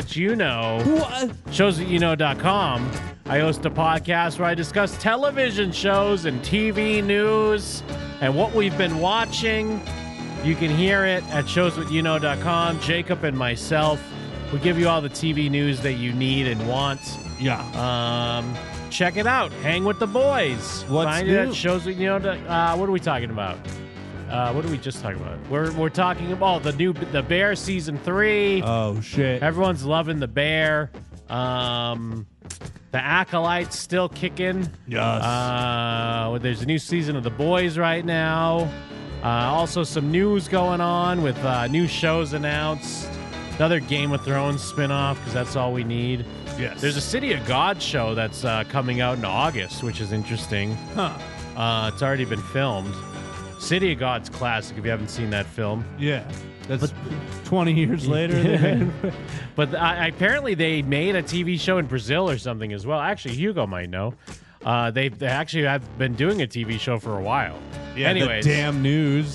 showswhatyouknow.com, I host a podcast where I discuss television shows and TV news and what we've been watching. You can hear it at showswhatyouknow.com. Jacob and myself, we give you all the TV news that you need and want. Yeah. Check it out. Hang with the boys. Find it at showswhatyouknow.com. What are we talking about? What are we just talking about? We're talking about the Bear season 3. Oh shit! Everyone's loving the Bear. The Acolyte's still kicking. Yes. There's a new season of The Boys right now. Also some news going on with new shows announced. Another Game of Thrones spinoff, because that's all we need. Yes. There's a City of God show that's coming out in August, which is interesting. Huh. It's already been filmed. City of God's classic if you haven't seen that film. Yeah. That's 20 years later. But apparently they made a TV show in Brazil or something as well. Actually, Hugo might know. They actually have been doing a TV show for a while. Yeah, anyways. the damn news.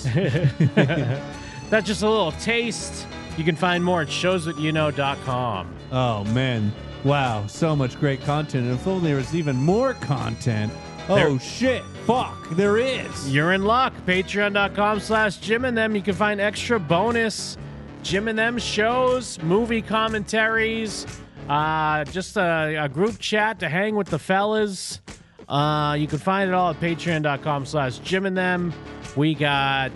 That's just a little taste. You can find more at showsthatyouknow.com. Oh, man. Wow. So much great content. And if only there was even more content. Oh, shit. Fuck. There is. You're in luck. Patreon.com/Jim and Them. You can find extra bonus Jim and Them shows, movie commentaries, just a group chat to hang with the fellas. You can find it all at patreon.com/Jim and Them. We got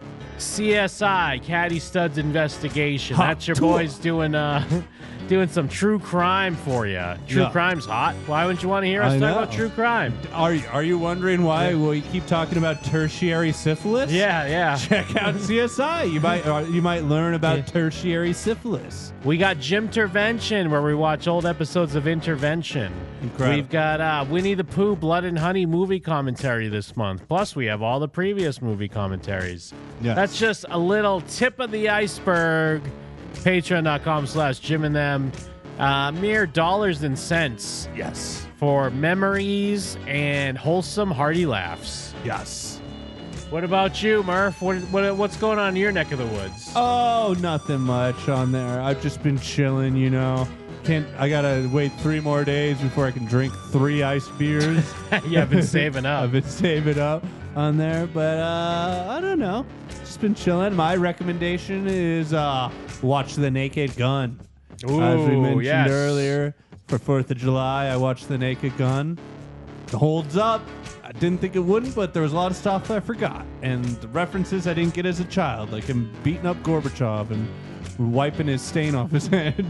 CSI, Caddy Studs Investigation. That's your boys doing some true crime for you. True crime's hot. Why wouldn't you want to hear us talk about true crime? Are you wondering why we keep talking about tertiary syphilis? Yeah. Check out CSI. You might learn about tertiary syphilis. We got Jimtervention, where we watch old episodes of Intervention. Incredible. We've got Winnie the Pooh, Blood and Honey movie commentary this month. Plus, we have all the previous movie commentaries. Yes. That's just a little tip of the iceberg. Patreon.com/Jim and Them. Mere dollars and cents. Yes. For memories and wholesome, hearty laughs. Yes. What about you, Murph? What's going on in your neck of the woods? Oh, nothing much on there. I've just been chilling, you know. I gotta wait 3 more days before I can drink 3 iced beers. Yeah, I've been saving up. I've been saving up on there, but I don't know. Just been chilling. My recommendation is watch The Naked Gun. Ooh, as we mentioned yes. earlier, for 4th of July, I watched The Naked Gun. It holds up. I didn't think it wouldn't, but there was a lot of stuff I forgot. And the references I didn't get as a child, like him beating up Gorbachev and wiping his stain off his head.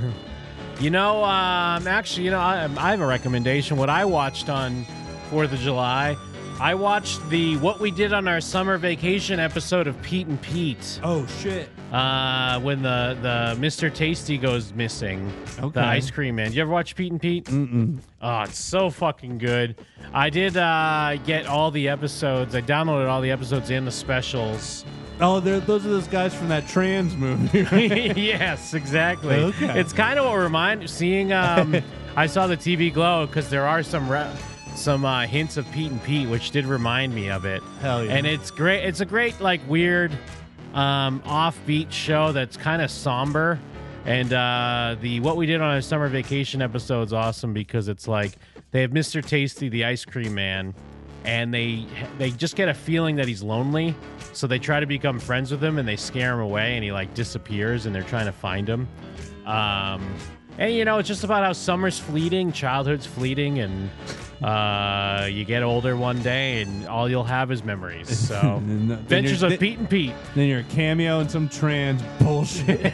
You know, actually, you know, I have a recommendation. What I watched on 4th of July, I watched the What We Did on Our Summer Vacation episode of Pete and Pete. Oh, shit. When the Mr. Tasty goes missing. Okay. The ice cream man. Did you ever watch Pete and Pete? Mm-mm. Oh, it's so fucking good. I did get all the episodes. I downloaded all the episodes and the specials. Oh, those are those guys from that Trans movie, right? Yes, exactly. Okay. It's kind of what seeing. I saw the TV glow because there are some hints of Pete and Pete, which did remind me of it. Hell yeah! And it's great. It's a great, like, weird, offbeat show that's kind of somber. And the What We Did on Our Summer Vacation episode is awesome because it's like they have Mr. Tasty, the ice cream man, and they just get a feeling that he's lonely. So they try to become friends with him, and they scare him away, and he, like, disappears, and they're trying to find him. And, you know, it's just about how summer's fleeting, childhood's fleeting, and you get older one day, and all you'll have is memories. So, Adventures of Pete and Pete. Then you're a cameo in some trans bullshit.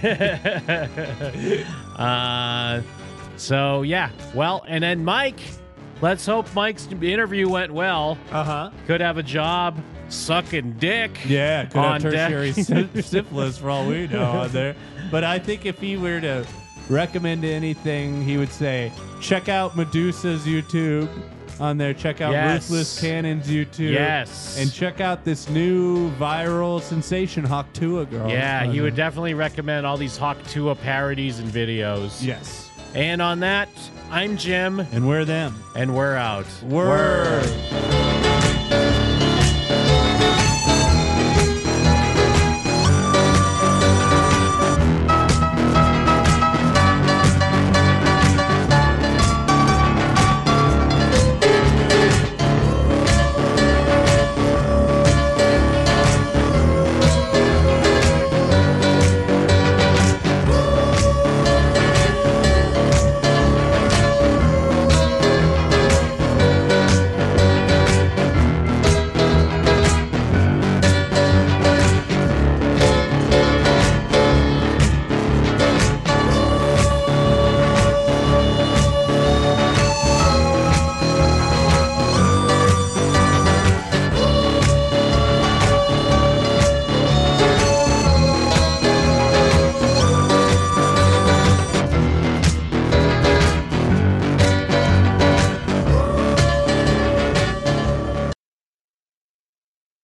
So, yeah. Well, and then Mike, let's hope Mike's interview went well. Uh-huh. Could have a job sucking dick. Yeah, could on have tertiary deck. syphilis for all we know on there. But I think if he were to recommend anything, he would say, check out Medusa's YouTube on there. Check out Yes. Ruthless Cannon's YouTube. Yes. And check out this new viral sensation, Hawk Tua Girl. Yeah, on he there. would definitely recommend all these Hawk Tua parodies and videos. Yes. And on that, I'm Jim. And we're them. And we're out. Word.